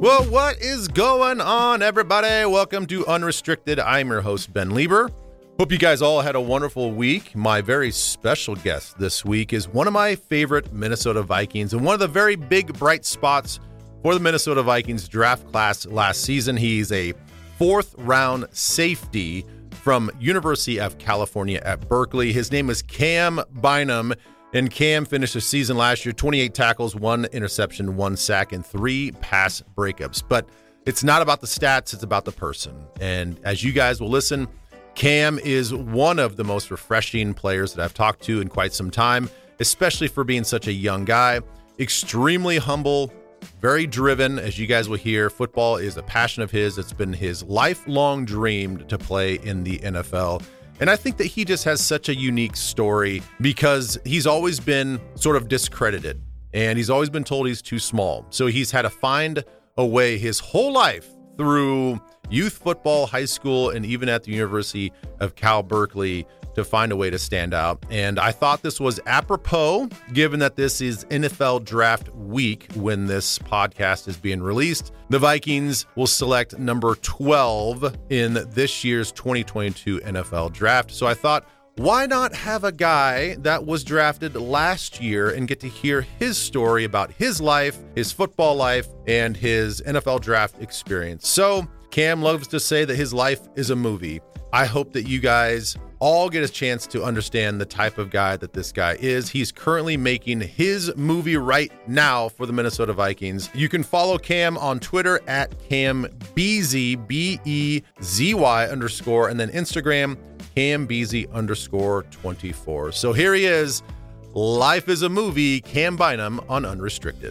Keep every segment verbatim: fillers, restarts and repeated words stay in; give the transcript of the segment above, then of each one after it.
Well, what is going on, everybody? Welcome to Unrestricted. I'm your host, Ben Lieber. Hope you guys all had a wonderful week. My very special guest this week is one of my favorite Minnesota Vikings and one of the very big bright spots for the Minnesota Vikings draft class last season. He's a fourth round safety from University of California at Berkeley. His name is Cam Bynum, and Cam finished the season last year, twenty-eight tackles, one interception, one sack, and three pass breakups. But it's not about the stats, it's about the person. And as you guys will listen, Cam is one of the most refreshing players that I've talked to in quite some time, especially for being such a young guy. Extremely humble, very driven. As you guys will hear, football is a passion of his. It's been his lifelong dream to play in the N F L. And I think that he just has such a unique story because he's always been sort of discredited and he's always been told he's too small. So he's had to find a way his whole life through youth football, high school, and even at the University of Cal Berkeley to find a way to stand out. And I thought this was apropos, given that this is N F L draft week when this podcast is being released. The Vikings will select number twelve in this year's twenty twenty-two N F L draft. So I thought, why not have a guy that was drafted last year and get to hear his story about his life, his football life, and his N F L draft experience. So Cam loves to say that his life is a movie. I hope that you guys all get a chance to understand the type of guy that this guy is. He's currently making his movie right now for the Minnesota Vikings. You can follow Cam on Twitter at CamBezy, B E Z Y underscore, and then Instagram, CamBezy underscore 24. So here he is. Life is a movie. Cam Bynum on Unrestricted.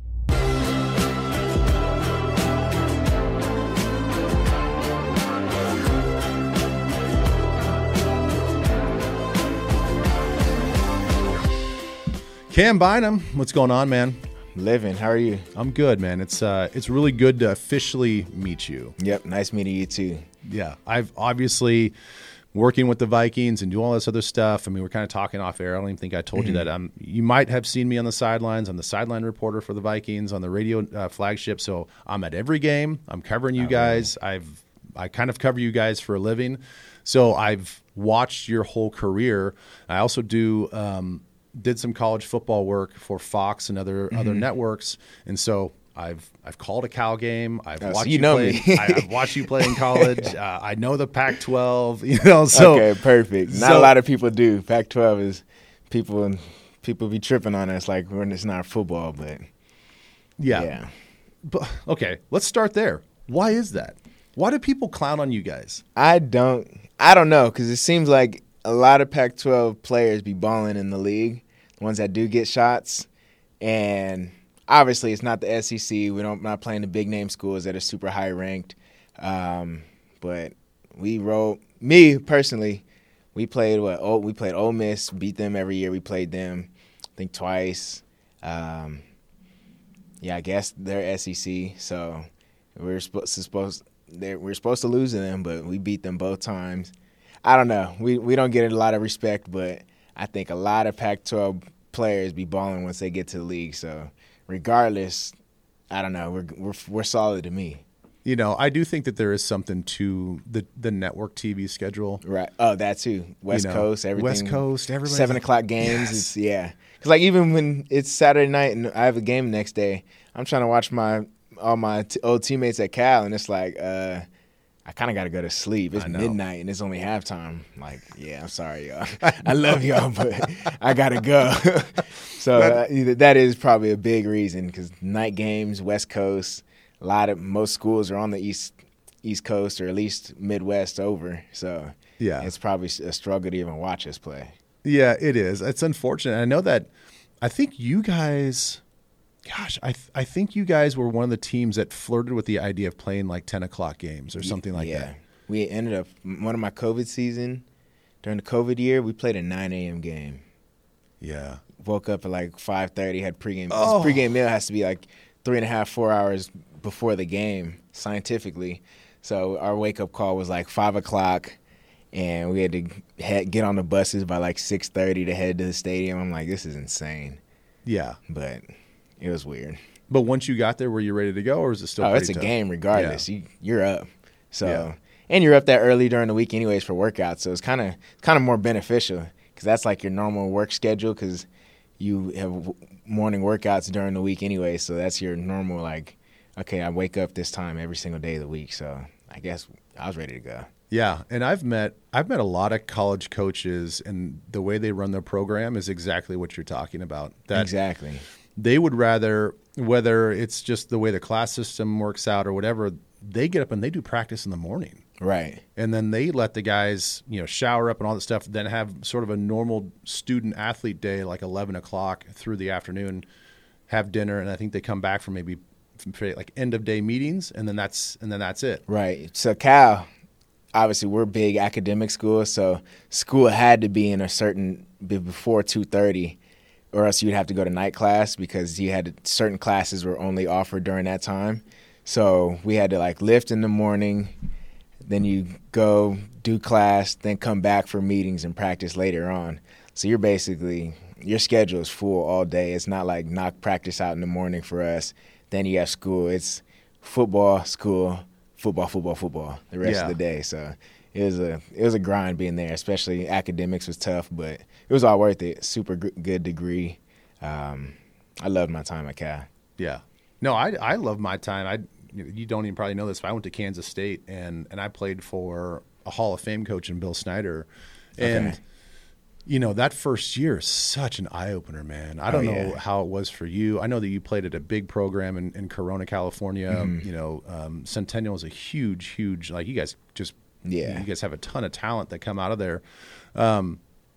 Cam Bynum, what's going on, man? Living. How are you? I'm good, man. It's uh, it's really good to officially meet you. Yep, nice meeting you too. Yeah, I've obviously working with the Vikings and do all this other stuff. I mean, we're kind of talking off air. I don't even think I told mm-hmm. you that. Um, you might have seen me on the sidelines. I'm the sideline reporter for the Vikings on the radio uh, flagship. So I'm at every game. I'm covering you oh, guys. Really? I've I kind of cover you guys for a living. So I've watched your whole career. I also do. Um, did some college football work for Fox and other mm-hmm. other networks, and so I've I've called a Cal game. I've oh, watched so you, you know play. Me. I, I've watched you play in college. Uh, I know the Pac twelve. You know, so okay, perfect. Not so, a lot of people do. Pac twelve is people and people be tripping on us like when it's not football, but yeah. yeah. But okay, let's start there. Why is that? Why do people clown on you guys? I don't. I don't know because it seems like a lot of Pac twelve players be balling in the league, the ones that do get shots. And obviously it's not the S E C. We don't not playing the big name schools that are super high ranked. Um, but we roll me personally, we played what oh, we played Ole Miss, beat them every year. We played them, I think twice. Um, yeah, I guess they're S E C, so we're supposed to supposed we're supposed to lose to them, but we beat them both times. I don't know. We we don't get a lot of respect, but I think a lot of Pac twelve players be balling once they get to the league. So regardless, I don't know. We're we're we're solid to me. You know, I do think that there is something to the the network T V schedule. Right. Oh, that too. West you know, Coast, everything. West Coast, everybody. Seven o'clock games. Yes. It's, yeah. Because like even when it's Saturday night and I have a game the next day, I'm trying to watch my all my t- old teammates at Cal, and it's like, uh, I kind of got to go to sleep. It's midnight and it's only halftime. I'm like, yeah, I'm sorry, y'all. I love y'all, but I got to go. So uh, that is probably a big reason because night games, West Coast, a lot of most schools are on the East East Coast or at least Midwest over. So yeah, it's probably a struggle to even watch us play. Yeah, it is. It's unfortunate. I know that I think you guys – Gosh, I th- I think you guys were one of the teams that flirted with the idea of playing like ten o'clock games or something like yeah. that. We ended up – one of my COVID season, during the COVID year, we played a nine a.m. game. Yeah. Woke up at like five thirty, had pregame. Oh. Pregame meal has to be like three and a half, four hours before the game, scientifically. So our wake-up call was like five o'clock, and we had to head, get on the buses by like six thirty to head to the stadium. I'm like, this is insane. Yeah. But – it was weird. But once you got there, were you ready to go, or is it still? Oh, it's a tough? game regardless. Yeah. You, you're up. So, yeah. and you're up that early during the week anyways for workouts. So it's kind of kind of more beneficial because that's like your normal work schedule because you have morning workouts during the week anyway. So that's your normal like, okay, I wake up this time every single day of the week. So I guess I was ready to go. Yeah, and I've met I've met a lot of college coaches, and the way they run their program is exactly what you're talking about. That exactly. They would rather, whether it's just the way the class system works out or whatever, they get up and they do practice in the morning. Right. And then they let the guys, you know, shower up and all that stuff, then have sort of a normal student athlete day, like eleven o'clock through the afternoon, have dinner, and I think they come back for maybe like end of day meetings, and then that's and then that's it. Right. So Cal, obviously we're a big academic school, so school had to be in a certain before two thirty, or else you'd have to go to night class because you had to, certain classes were only offered during that time. So we had to like lift in the morning, then you go do class, then come back for meetings and practice later on. So you're basically, your schedule is full all day. It's not like knock practice out in the morning for us. Then you have school. It's football, school, football, football, football the rest yeah. of the day. So it was a it was a grind being there, especially academics was tough, but it was all worth it. Super good degree. Um, I loved my time at Cal. Yeah. No, I I love my time. I you don't even probably know this, but I went to Kansas State and and I played for a Hall of Fame coach in Bill Snyder. And okay. you know, that first year is such an eye-opener, man. I don't oh, know yeah. how it was for you. I know that you played at a big program in, in Corona, California. Mm-hmm. You know, um, Centennial is a huge, huge, like you guys just, yeah. you guys have a ton of talent that come out of there. Um,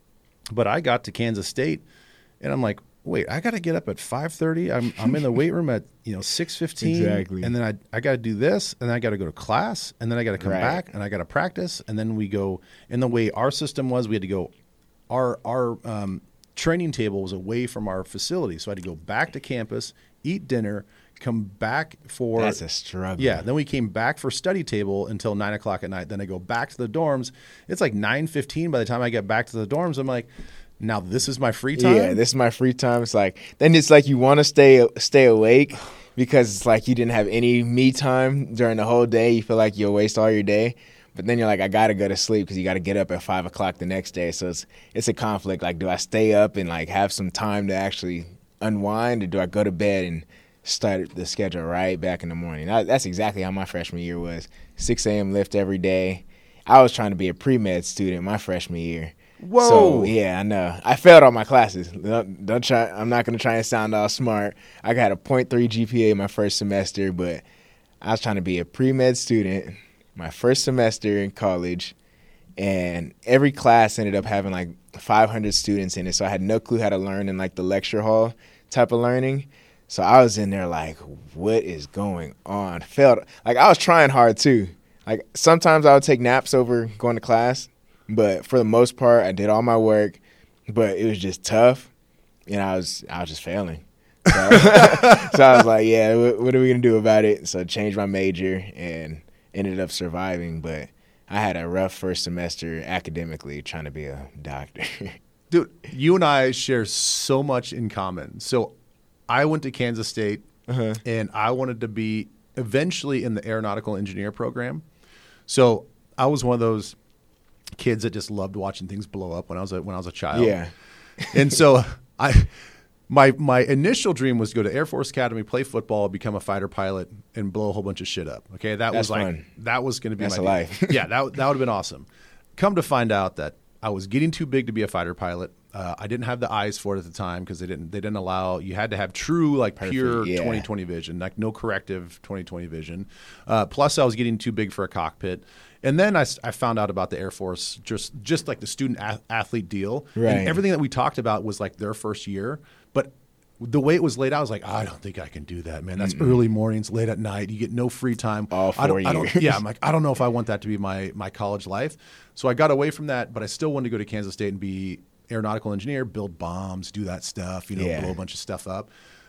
but I got to Kansas State, and I'm like, wait, I got to get up at five thirty. I'm I'm in the weight room at, you know, six fifteen. Exactly. And then I I got to do this, and then I got to go to class, and then I got to come right. back, and I got to practice, and then we go. And the way our system was, we had to go. Our our um, training table was away from our facility, so I had to go back to campus, eat dinner, come back for. That's a struggle. Yeah, then we came back for study table until nine o'clock at night. Then I go back to the dorms. It's like nine fifteen by the time I get back to the dorms. I'm like, now this is my free time. Yeah, this is my free time. It's like then it's like you want to stay stay awake because it's like you didn't have any me time during the whole day. You feel like you'll waste all your day. But then you're like, I got to go to sleep because you got to get up at five o'clock the next day. So it's it's a conflict. Like, do I stay up and, like, have some time to actually unwind, or do I go to bed and start the schedule right back in the morning? That, that's exactly how my freshman year was. six a.m. lift every day. I was trying to be a pre-med student my freshman year. Whoa. So, yeah, I know. I failed all my classes. Don't, don't try. I'm not going to try and sound all smart. I got a point three G P A my first semester, but I was trying to be a pre-med student my first semester in college, and every class ended up having like five hundred students in it, so I had no clue how to learn in like the lecture hall type of learning. So I was in there like, what is going on? Felt like I was trying hard too. Like sometimes I would take naps over going to class, but for the most part I did all my work, but it was just tough, and I was I was just failing. So, so I was like, yeah, what, what are we gonna do about it? So I changed my major and ended up surviving, but I had a rough first semester academically trying to be a doctor. Dude, you and I share so much in common. So I went to Kansas State, uh-huh. and I wanted to be eventually in the aeronautical engineer program. So I was one of those kids that just loved watching things blow up when I was a, when I was a child. Yeah. And so I my my initial dream was to go to Air Force Academy, play football, become a fighter pilot, and blow a whole bunch of shit up. Okay, that That's was like fun. that was going to be That's my a life. yeah, that that would have been awesome. Come to find out that I was getting too big to be a fighter pilot. Uh, I didn't have the eyes for it at the time because they didn't they didn't allow. You had to have true like Perfect, pure yeah. twenty twenty vision, like no corrective twenty twenty vision. Uh, plus, I was getting too big for a cockpit. And then I, I found out about the Air Force, just just like the student ath- athlete deal, right. and everything that we talked about was like their first year, but the way it was laid out, I was like, I don't think I can do that, man. That's Mm-mm. early mornings, late at night. You get no free time. All four I don't, years. I don't, yeah, I'm like, I don't know if I want that to be my my college life. So I got away from that, but I still wanted to go to Kansas State and be aeronautical engineer, build bombs, do that stuff, you know, yeah. blow a bunch of stuff up.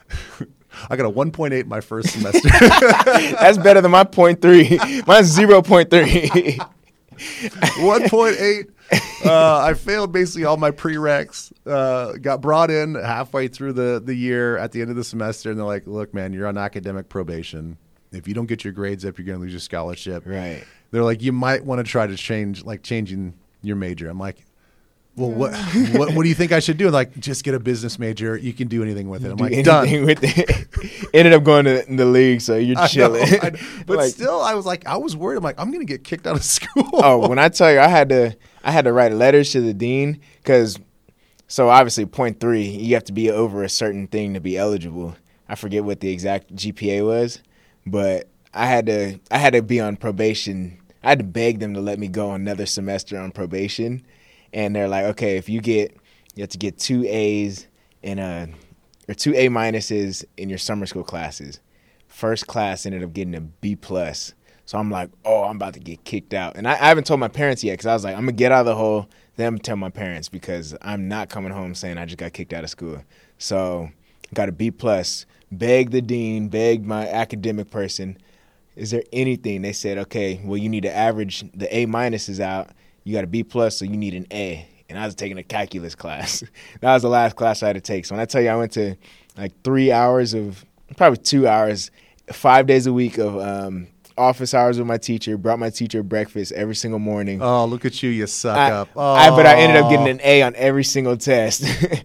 I got a one point eight my first semester. That's better than my point three. Mine's zero point three. one point eight. Uh, I failed basically all my prereqs. Uh, got brought in halfway through the, the year at the end of the semester, and they're like, look, man, you're on academic probation. If you don't get your grades up, you're going to lose your scholarship. Right. They're like, you might want to try to change, like changing your major. I'm like, well, what, what what do you think I should do? Like, just get a business major. You can do anything with it. I'm Do like, done. with it. Ended up going to the league, so you're I chilling. know, I know. But Like- still, I was like, I was worried. I'm like, I'm going to get kicked out of school. Oh, when I tell you, I had to, I had to write letters to the dean because, so obviously, point three, you have to be over a certain thing to be eligible. I forget what the exact G P A was, but I had to, I had to be on probation. I had to beg them to let me go another semester on probation, and they're like, okay, if you get, you have to get two A's in a, or two A minuses in your summer school classes. First class ended up getting a B plus. So I'm like, oh, I'm about to get kicked out. And I, I haven't told my parents yet because I was like, I'm going to get out of the hole, then I'm going to tell my parents because I'm not coming home saying I just got kicked out of school. So got a B plus, begged the dean, begged my academic person, is there anything? They said, okay, well, you need to average the A minuses out. You got a B plus, so you need an A. And I was taking a calculus class. That was the last class I had to take. So when I tell you I went to like three hours of, probably two hours, five days a week of um, office hours with my teacher, brought my teacher breakfast every single morning. Oh, look at you, you suck I, up. Oh. I, but I ended up getting an A on every single test.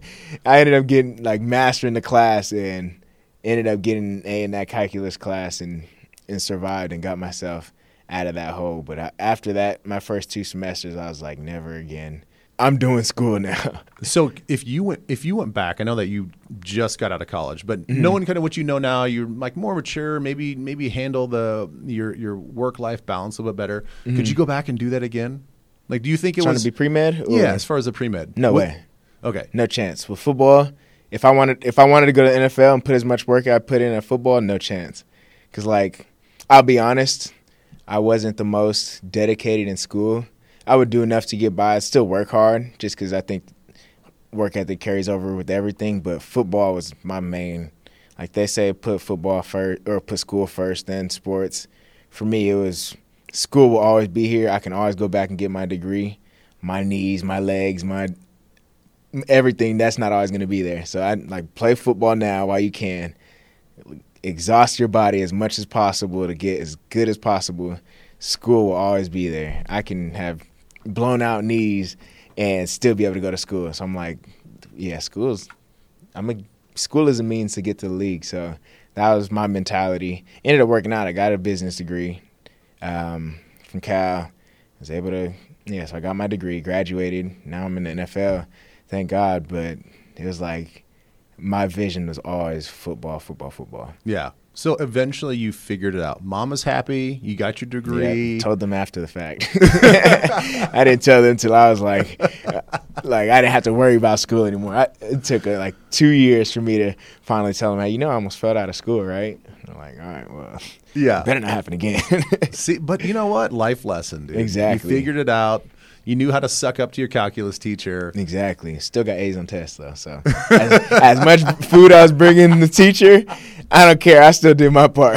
I ended up getting, like, mastering the class and ended up getting an A in that calculus class and, and survived and got myself out of that hole. But I, after that, my first two semesters, I was like, never again. I'm doing school now. So if you went if you went back, I know that you just got out of college, but Mm-hmm. knowing kind of what you know now, you're like more mature, maybe maybe handle the your your work life balance a little bit better. Mm-hmm. Could you go back and do that again? Like, do you think it Trying was to be pre-med? Or- yeah, as far as the pre-med? No What- way. Okay. No chance. With football, if I wanted if I wanted to go to the N F L and put as much work I put in at football, no chance. Because, like, I'll be honest, I wasn't the most dedicated in school. I would do enough to get by. I'd still work hard just because I think work ethic carries over with everything. But football was my main. Like they say, put football first or put school first, then sports. For me, it was school will always be here. I can always go back and get my degree. My knees, my legs, my everything, that's not always going to be there. So I like play football now while you can. Exhaust your body as much as possible to get as good as possible. School will always be there. I can have blown out knees and still be able to go to school. So I'm like, yeah, school's I'm a school is a means to get to the league. So that was my mentality. Ended up working out. I got a business degree um, from Cal. I was able to, yeah, so I got my degree, graduated. Now I'm in the N F L. Thank God. But it was like my vision was always football, football, football. Yeah. So eventually you figured it out. Mama's happy. You got your degree. Yeah, told them after the fact. I didn't tell them until I was like, like I didn't have to worry about school anymore. I, it took uh, like two years for me to finally tell them, hey, you know, I almost fell out of school, right? I'm like, all right, well, Yeah. better not happen again. See, but you know what? Life lesson, dude. Exactly. You figured it out. You knew how to suck up to your calculus teacher. Exactly. Still got A's on tests, though. So as, as much food I was bringing the teacher, I don't care. I still did my part.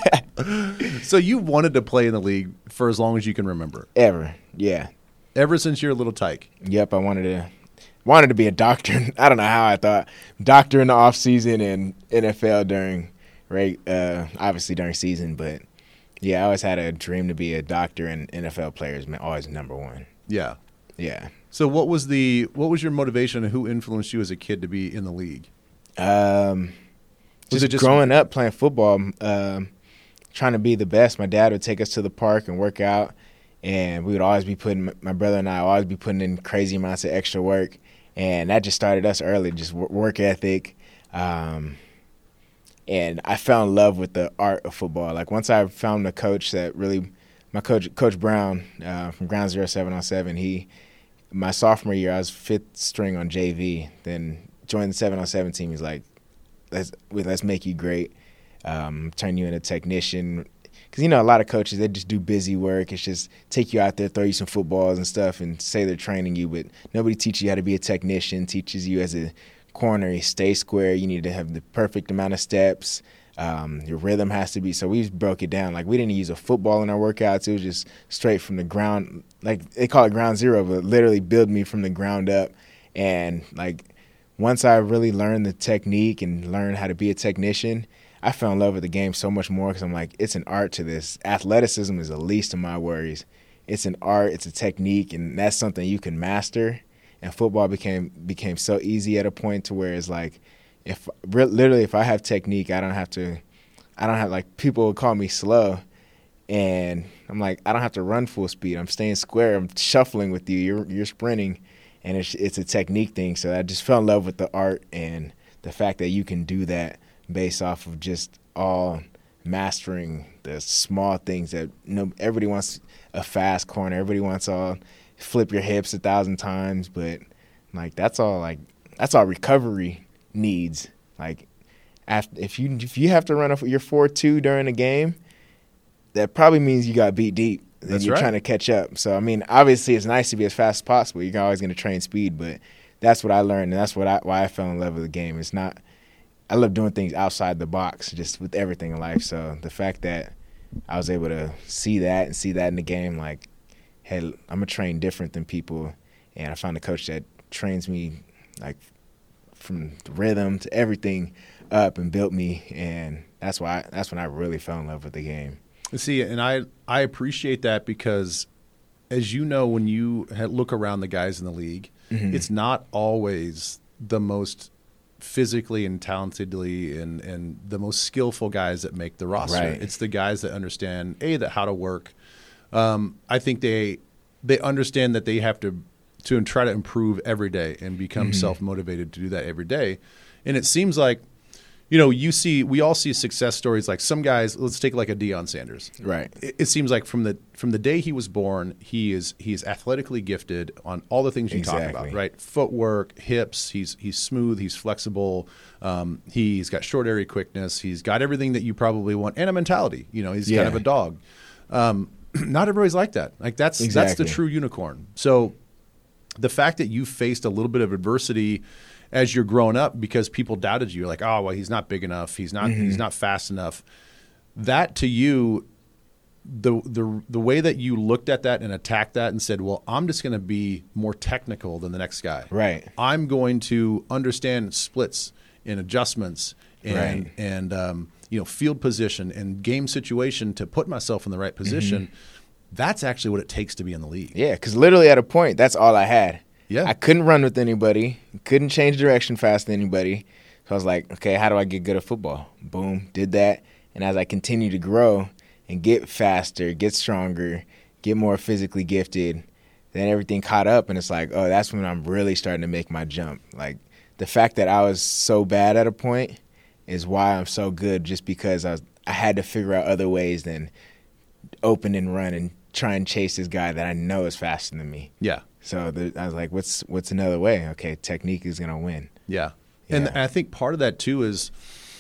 So you wanted to play in the league for as long as you can remember. Ever. Yeah. Ever since you're a little tyke. Yep, I wanted to wanted to be a doctor. I don't know how I thought. Doctor in the off season and N F L during, right? Uh, obviously during season, but yeah, I always had a dream to be a doctor, and N F L players always number one. Yeah. Yeah. So what was the what was your motivation and who influenced you as a kid to be in the league? Um, Was just, it just- growing up playing football, um, trying to be the best. My dad would take us to the park and work out, and we would always be putting my brother and I would always be putting in crazy amounts of extra work, and that just started us early, just work ethic. Um, and I fell in love with the art of football. Like once I found a coach that really, my coach, Coach Brown uh, from Ground Zero Seven on Seven, he, my sophomore year, I was fifth string on J V. Then joined the seven on seven team. He's like, let's let's make you great, um, turn you into a technician. Because, you know, a lot of coaches, they just do busy work. It's just take you out there, throw you some footballs and stuff, and say they're training you. But nobody teaches you how to be a technician, teaches you as a corner, you stay square. You need to have the perfect amount of steps. Um, your rhythm has to be. So we broke it down. Like, we didn't use a football in our workouts. It was just straight from the ground. Like, they call it ground zero, but literally build me from the ground up. And, like, once I really learned the technique and learned how to be a technician, I fell in love with the game so much more because I'm like, it's an art to this. Athleticism is the least of my worries. It's an art. It's a technique, and that's something you can master. And football became became so easy at a point to where it's like, if literally if I have technique, I don't have to, I don't have like people would call me slow, and I'm like, I don't have to run full speed. I'm staying square. I'm shuffling with you. You're you're sprinting, and it's it's a technique thing. So I just fell in love with the art and the fact that you can do that based off of just all mastering the small things that you know, everybody wants a fast corner. Everybody wants all flip your hips a thousand times, but like that's all like that's all recovery needs. Like, after, if you if you have to run a, your four two during a game, that probably means you got beat deep. And That's you're right. trying to catch up. So I mean, obviously, it's nice to be as fast as possible. You're always going to train speed, but that's what I learned, and that's what I why I fell in love with the game. It's not. I love doing things outside the box, just with everything in life. So the fact that I was able to see that and see that in the game, like, hey, I'm gonna train different than people, and I found a coach that trains me like from rhythm to everything up and built me, and that's why I, that's when I really fell in love with the game. See, and I I appreciate that because, as you know, when you look around the guys in the league, mm-hmm. it's not always the most physically and talentedly and, and the most skillful guys that make the roster. Right. It's the guys that understand, A, that how to work. Um, I think they they understand that they have to to try to improve every day and become mm-hmm. self-motivated to do that every day. And it seems like, you know, you see, we all see success stories. Like some guys, let's take like a Deion Sanders. Right. It, it seems like from the from the day he was born, he is he is athletically gifted on all the things you Exactly. talk about, right? Footwork, hips. He's he's smooth. He's flexible. Um, he's got short area quickness. He's got everything that you probably want, and a mentality. You know, he's Yeah. kind of a dog. Um, not everybody's like that. Like that's Exactly. that's the true unicorn. So the fact that you faced a little bit of adversity as you're growing up because people doubted you, like, oh, well, he's not big enough, he's not, mm-hmm. he's not fast enough. That to you, the the the way that you looked at that and attacked that and said, well, I'm just going to be more technical than the next guy. Right. I'm going to understand splits and adjustments and Right. and um, you know, field position and game situation to put myself in the right position. Mm-hmm. That's actually what it takes to be in the league. Yeah, because literally at a point, that's all I had. Yeah. I couldn't run with anybody, couldn't change direction fast than anybody. So I was like, okay, how do I get good at football? Boom, did that. And as I continue to grow and get faster, get stronger, get more physically gifted, then everything caught up. And it's like, oh, that's when I'm really starting to make my jump. Like, the fact that I was so bad at a point is why I'm so good, just because I was, I had to figure out other ways than open and run and try and chase this guy that I know is faster than me. Yeah. So the, I was like, what's what's another way? Okay, technique is going to win. Yeah. And Yeah. I think part of that, too, is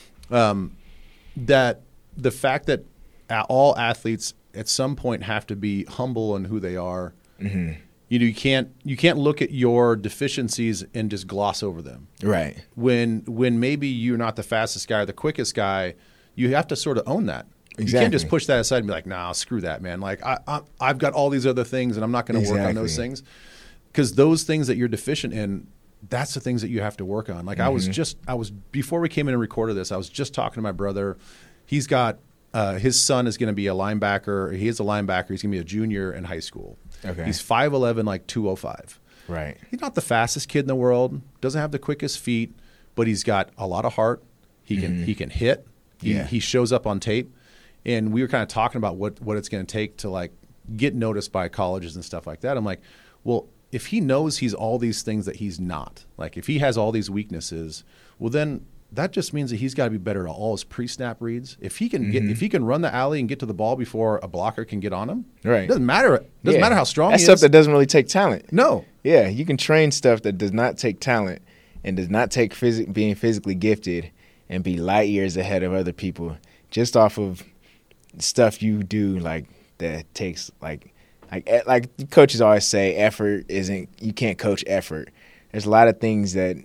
um, that the fact that a- all athletes at some point have to be humble in who they are. Mm-hmm. You know, you can't you can't look at your deficiencies and just gloss over them. Right. When when maybe you're not the fastest guy or the quickest guy, you have to sort of own that. You can't just Exactly. push that aside and be like, nah, screw that, man. Like, I, I, I've got all these other things, and I'm not going to work on those Exactly. things. Because those things that you're deficient in, that's the things that you have to work on. Like, I was just, I was, before we came in and recorded this, I was just talking to my brother. He's got, uh, his son is going to be a linebacker. He is a linebacker. He's going to be a junior in high school. Okay. He's five eleven, like two oh five. Right. He's not the fastest kid in the world, doesn't have the quickest feet, but he's got a lot of heart. He can, he can hit. He, Yeah. he shows up on tape. And we were kind of talking about what, what it's going to take to, like, get noticed by colleges and stuff like that. I'm like, well, if he knows he's all these things that he's not, like if he has all these weaknesses, well, then that just means that he's got to be better at all his pre-snap reads. If he can Mm-hmm. get, if he can run the alley and get to the ball before a blocker can get on him, Right. it doesn't matter. It doesn't Yeah. matter how strong That's he stuff is. that doesn't really take talent. no. Yeah, you can train stuff that does not take talent and does not take phys- being physically gifted and be light years ahead of other people just off of stuff you do, like, that takes, like, like like coaches always say, effort isn't, you can't coach effort. There's a lot of things that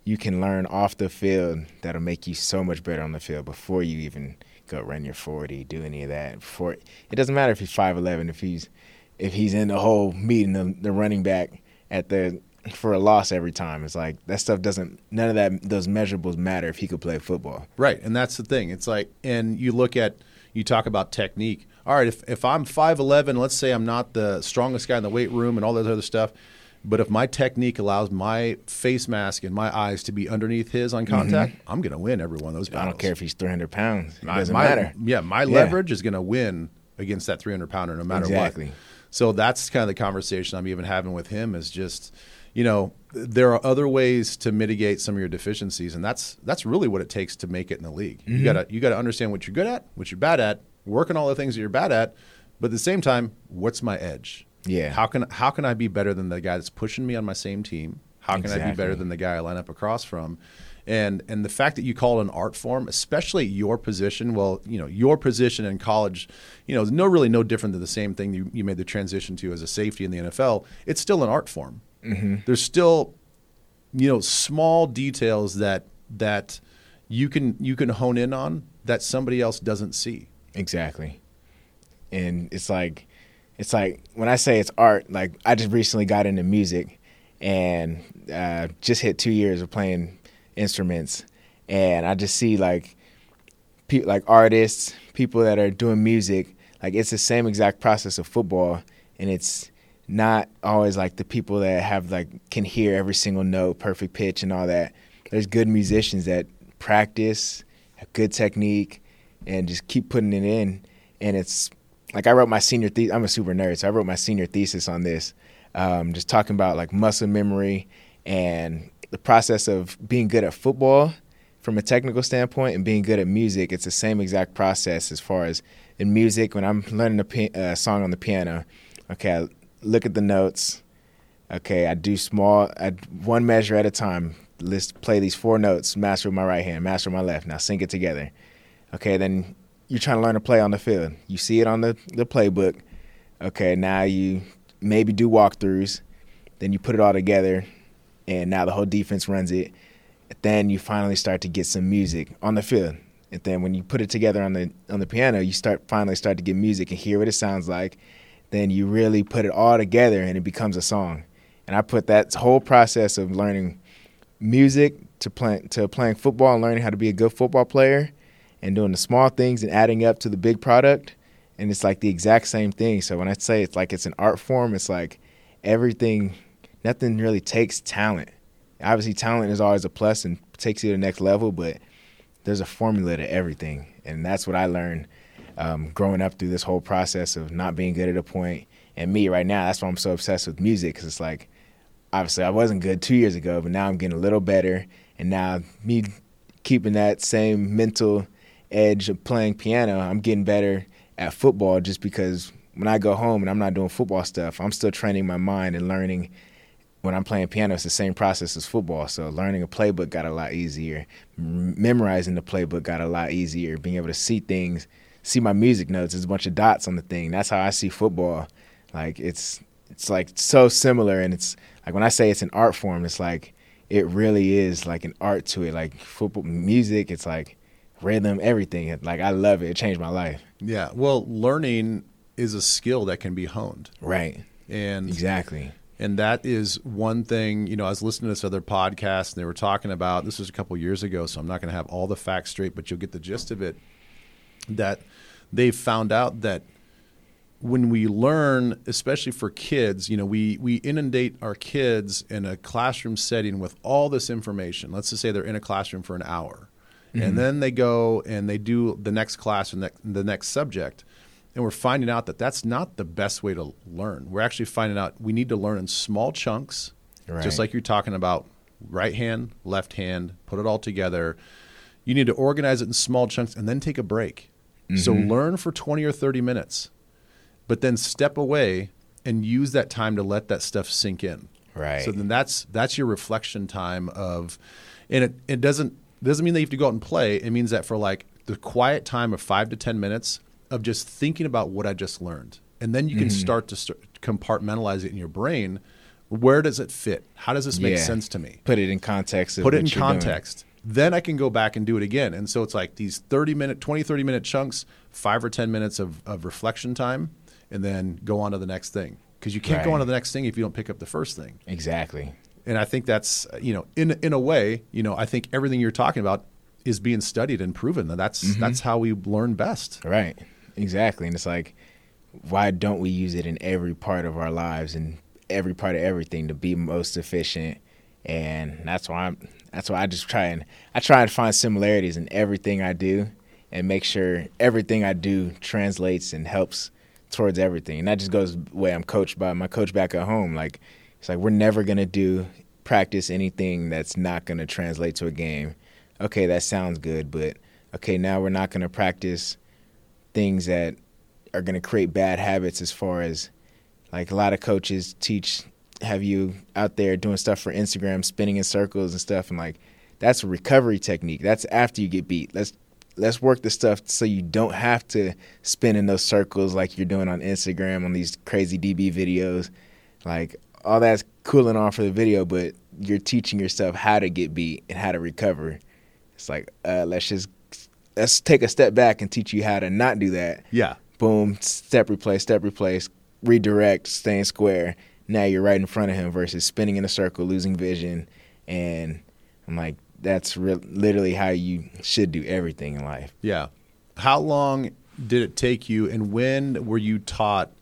you can learn off the field that'll make you so much better on the field before you even go run your forty, do any of that. Before it doesn't matter if he's five eleven, if he's if he's in the whole meeting the, the running back at the for a loss every time. It's like that stuff doesn't none of that those measurables matter if he could play football. Right, and that's the thing. It's like, and you look at you talk about technique. All right, if if I'm five eleven, let's say I'm not the strongest guy in the weight room and all that other stuff, but if my technique allows my face mask and my eyes to be underneath his on contact, mm-hmm. I'm going to win every one of those battles. I don't care if he's three hundred pounds. It my, doesn't my, matter. Yeah, my yeah. leverage is going to win against that three hundred pounder no matter exactly. what. So that's kind of the conversation I'm even having with him is just, you know, there are other ways to mitigate some of your deficiencies, and that's that's really what it takes to make it in the league. Mm-hmm. You gotta you gotta understand what you're good at, what you're bad at, work on all the things that you're bad at, but at the same time, what's my edge? Yeah. How can how can I be better than the guy that's pushing me on my same team? How can exactly. I be better than the guy I line up across from? And and the fact that you call it an art form, especially your position, well, you know, your position in college, you know, is no really no different than the same thing you, you made the transition to as a safety in the N F L. It's still an art form. Mm-hmm. There's still, you know, small details that that you can you can hone in on that somebody else doesn't see. Exactly. And it's like it's like when I say it's art, like I just recently got into music and uh, just hit two years of playing instruments, and I just see like pe- like artists, people that are doing music, like it's the same exact process of football, and it's not always like the people that have like can hear every single note, perfect pitch and all that. There's good musicians that practice, have good technique, and just keep putting it in. And it's like I wrote my senior thesis. I'm a super nerd, so I wrote my senior thesis on this, um, just talking about like muscle memory and the process of being good at football from a technical standpoint and being good at music. It's the same exact process as far as in music when I'm learning a p- uh, song on the piano. Okay, I look at the notes. Okay, I do small, I, one measure at a time. Let's play these four notes, master with my right hand, master with my left. Now sync it together. Okay, then you're trying to learn to play on the field. You see it on the, the playbook. Okay, now you maybe do walkthroughs. Then you put it all together, and now the whole defense runs it. Then you finally start to get some music on the field. And then when you put it together on the on the piano, you start finally start to get music and hear what it sounds like. Then you really put it all together, and it becomes a song. And I put that whole process of learning music to play, to playing football and learning how to be a good football player and doing the small things and adding up to the big product. And it's like the exact same thing. So when I say it's like it's an art form, it's like everything, nothing really takes talent. Obviously, talent is always a plus and takes you to the next level, but there's a formula to everything. And that's what I learned um, growing up through this whole process of not being good at a point. And me right now, that's why I'm so obsessed with music, because it's like, obviously I wasn't good two years ago, but now I'm getting a little better. And now me keeping that same mental edge of playing piano, I'm getting better at football just because when I go home and I'm not doing football stuff, I'm still training my mind and learning. When I'm playing piano, it's the same process as football. So learning a playbook got a lot easier. M- memorizing the playbook got a lot easier. Being able to see things, see my music notes, there's a bunch of dots on the thing. That's how I see football. Like it's it's like so similar, and it's like when I say it's an art form, it's like it really is like an art to it. Like football, music, it's like rhythm, everything. Like I love it. It changed my life. Yeah. Well, learning is a skill that can be honed. Right. And exactly. And that is one thing, you know, I was listening to this other podcast, and they were talking about, this was a couple years ago, so I'm not going to have all the facts straight, but you'll get the gist of it, that they've found out that when we learn, especially for kids, you know, we, we inundate our kids in a classroom setting with all this information. Let's just say they're in a classroom for an hour, mm-hmm. and then they go and they do the next class and the next subject. And we're finding out that that's not the best way to learn. We're actually finding out we need to learn in small chunks, right. just like you're talking about right hand, left hand, put it all together. You need to organize it in small chunks and then take a break. Mm-hmm. So learn for twenty or thirty minutes, but then step away and use that time to let that stuff sink in. Right. So then that's that's your reflection time of, and it, it doesn't doesn't mean that you have to go out and play. It means that for like the quiet time of five to ten minutes, of just thinking about what I just learned. And then you can mm-hmm. start to start, compartmentalize it in your brain Where does it fit? How does this make Yeah. sense to me? Put it in context. Of Put it what in you're doing. context. Then I can go back and do it again. And so it's like these thirty minute, twenty, thirty minute chunks, five or ten minutes of, of reflection time, and then go on to the next thing. Because you can't go Right. on to the next thing if you don't pick up the first thing. Exactly. And I think that's, you know, in in a way, you know, I think everything you're talking about is being studied and proven. That that's Mm-hmm. that's how we learn best. Right. Exactly. And it's like, why don't we use it in every part of our lives and every part of everything to be most efficient? And that's why I'm that's why I just try and I try and find similarities in everything I do and make sure everything I do translates and helps towards everything. And that just goes the way I'm coached by my coach back at home. Like, it's like, we're never going to do practice anything that's not going to translate to a game. Okay, that sounds good, but okay, now we're not going to practice things that are going to create bad habits, as far as, like, a lot of coaches teach, have you out there doing stuff for Instagram, spinning in circles and stuff, and like, that's a recovery technique. That's after you get beat. Let's let's work the stuff so you don't have to spin in those circles like you're doing on Instagram on these crazy D B videos. Like, all that's cool and all for the video, but you're teaching yourself how to get beat and how to recover. It's like, uh, let's just let's take a step back and teach you how to not do that. Yeah. Boom, step replace, step replace, redirect, staying square. Now you're right in front of him versus spinning in a circle, losing vision. And I'm like, that's re- literally how you should do everything in life. Yeah. How long did it take you, and when were you taught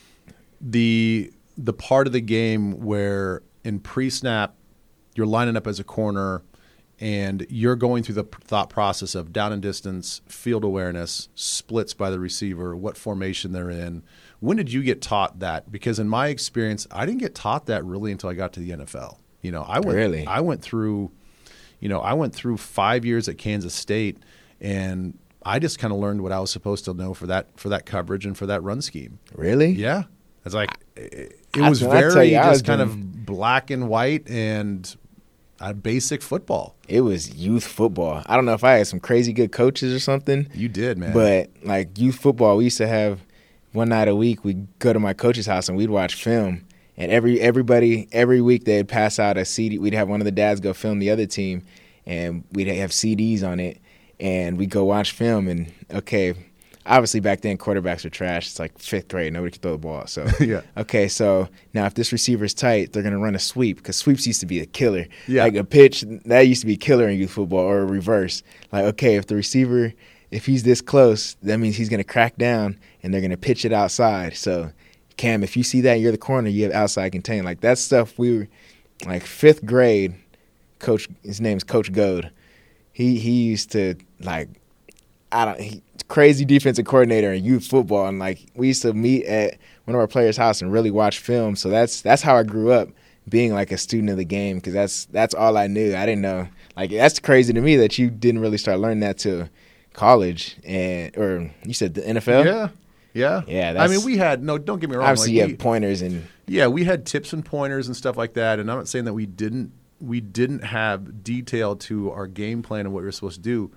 the the part of the game where in pre-snap you're lining up as a corner and you're going through the thought process of down and distance, field awareness, splits by the receiver, what formation they're in? When did you get taught that? Because in my experience, I didn't get taught that really until I got to the N F L. You know, I went Really? I went through You know, I went through five years at Kansas State, and I just kind of learned what I was supposed to know for that for that coverage and for that run scheme. Really? Yeah, it's like it, it I- was when I tell very you, I was just kind doing- of black and white and uh, basic football. It was youth football. I don't know if I had some crazy good coaches or something, You did, man. but like youth football, we used to have one night a week, we'd go to my coach's house and we'd watch film. And every everybody every week they'd pass out a C D. We'd have one of the dads go film the other team, and we'd have C Ds on it, and we'd go watch film. And okay, obviously back then quarterbacks were trash. It's like fifth grade, nobody could throw the ball. So Yeah. okay, so now if this receiver's tight, they're gonna run a sweep, because sweeps used to be a killer. Yeah. Like a pitch that used to be killer in youth football, or a reverse. Like, okay, if the receiver, if he's this close, that means he's gonna crack down, and they're gonna pitch it outside. So Cam, if you see that, you're the corner, you have outside contain. Like, that stuff, we were, like, fifth grade, Coach, his name's Coach Goad. He he used to, like, I don't, he, crazy defensive coordinator in youth football. And, like, we used to meet at one of our players' house and really watch film. So that's that's how I grew up, being, like, a student of the game, because that's, that's all I knew. I didn't know. Like, that's crazy to me that you didn't really start learning that till college. and Or you said the N F L? yeah, yeah, Yeah, I that's- mean, we had no. Don't get me wrong. Obviously, like, you we- have pointers and Yeah, we had tips and pointers and stuff like that, and I'm not saying that we didn't we didn't have detail to our game plan and what we were supposed to do.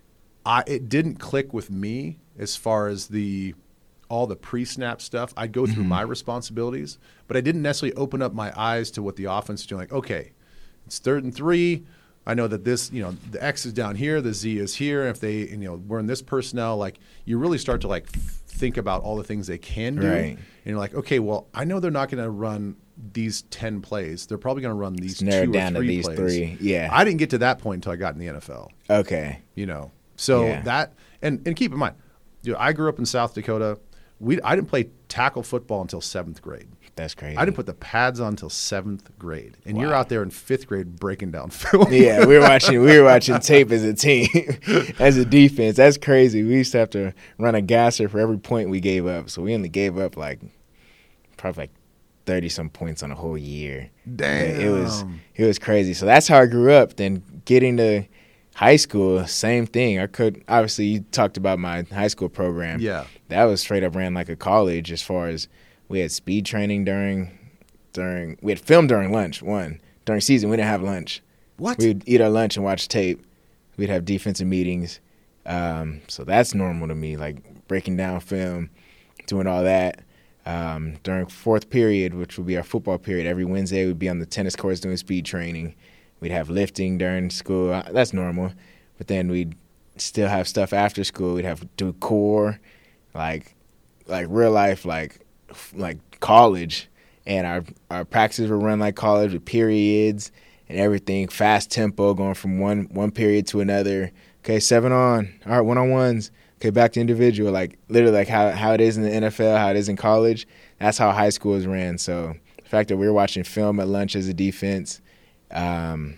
I it didn't click with me as far as the all the pre-snap stuff. I'd go through my responsibilities, but I didn't necessarily open up my eyes to what the offense is doing. Like, okay, it's third and three. I know that this, you know, the X is down here, the Z is here. And if they, you know, we're in this personnel, like, you really start to like think about all the things they can do. Right. And you're like, okay, well, I know they're not going to run these ten plays. They're probably going to run these narrow two down or to three these plays. three. Yeah. I didn't get to that point until I got in the N F L. Okay. You know, so Yeah. that and and keep in mind, dude, I grew up in South Dakota. We I didn't play tackle football until seventh grade. That's crazy. I didn't put the pads on until seventh grade, and you're Wow. out there in fifth grade breaking down film. Yeah, we were watching we were watching tape as a team, as a defense. That's crazy. We used to have to run a gasser for every point we gave up. So we only gave up like probably like thirty some points on a whole year. Damn. It was it was crazy. So that's how I grew up. Then getting to high school, same thing. I could obviously you talked about my high school program. Yeah. That was straight up ran like a college as far as we had speed training during during we had film during lunch, one. During season we didn't have lunch. What? We'd eat our lunch and watch tape. We'd have defensive meetings. Um, so that's normal to me, like breaking down film, doing all that. Um, during fourth period, which would be our football period, every Wednesday we'd be on the tennis courts doing speed training. We'd have lifting during school. Uh, That's normal. But then we'd still have stuff after school. We'd have to do core, like like real life, like like college. And our, our practices were run like college with periods and everything, fast tempo, going from one one period to another. Okay, seven on. All right, one-on-ones. Okay, back to individual. Like, literally like how, how it is in the N F L, how it is in college. That's how high school is ran. So the fact that we were watching film at lunch as a defense, um,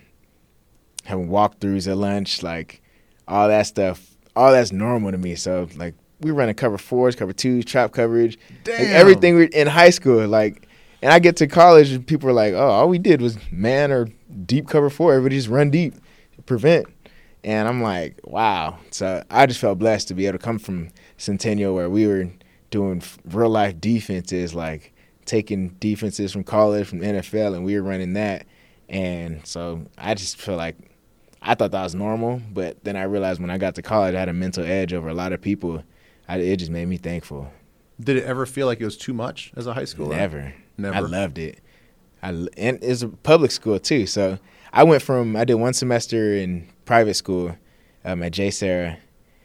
having walkthroughs at lunch, like all that stuff, all that's normal to me. So, like, we were running cover fours, cover twos, trap coverage. Damn. Like, everything we, in high school. Like, and I get to college and people are like, oh, all we did was man or deep cover four. Everybody just run deep, prevent. And I'm like, wow. So I just felt blessed to be able to come from Centennial where we were doing real-life defenses, like taking defenses from college, from N F L, and we were running that. And so I just feel like I thought that was normal, but then I realized when I got to college I had a mental edge over a lot of people. I, it just made me thankful. Did it ever feel like it was too much as a high schooler? Never. Never. I loved it. I, and it's a public school too, so I went from, I did one semester in private school um, at J. Sarah.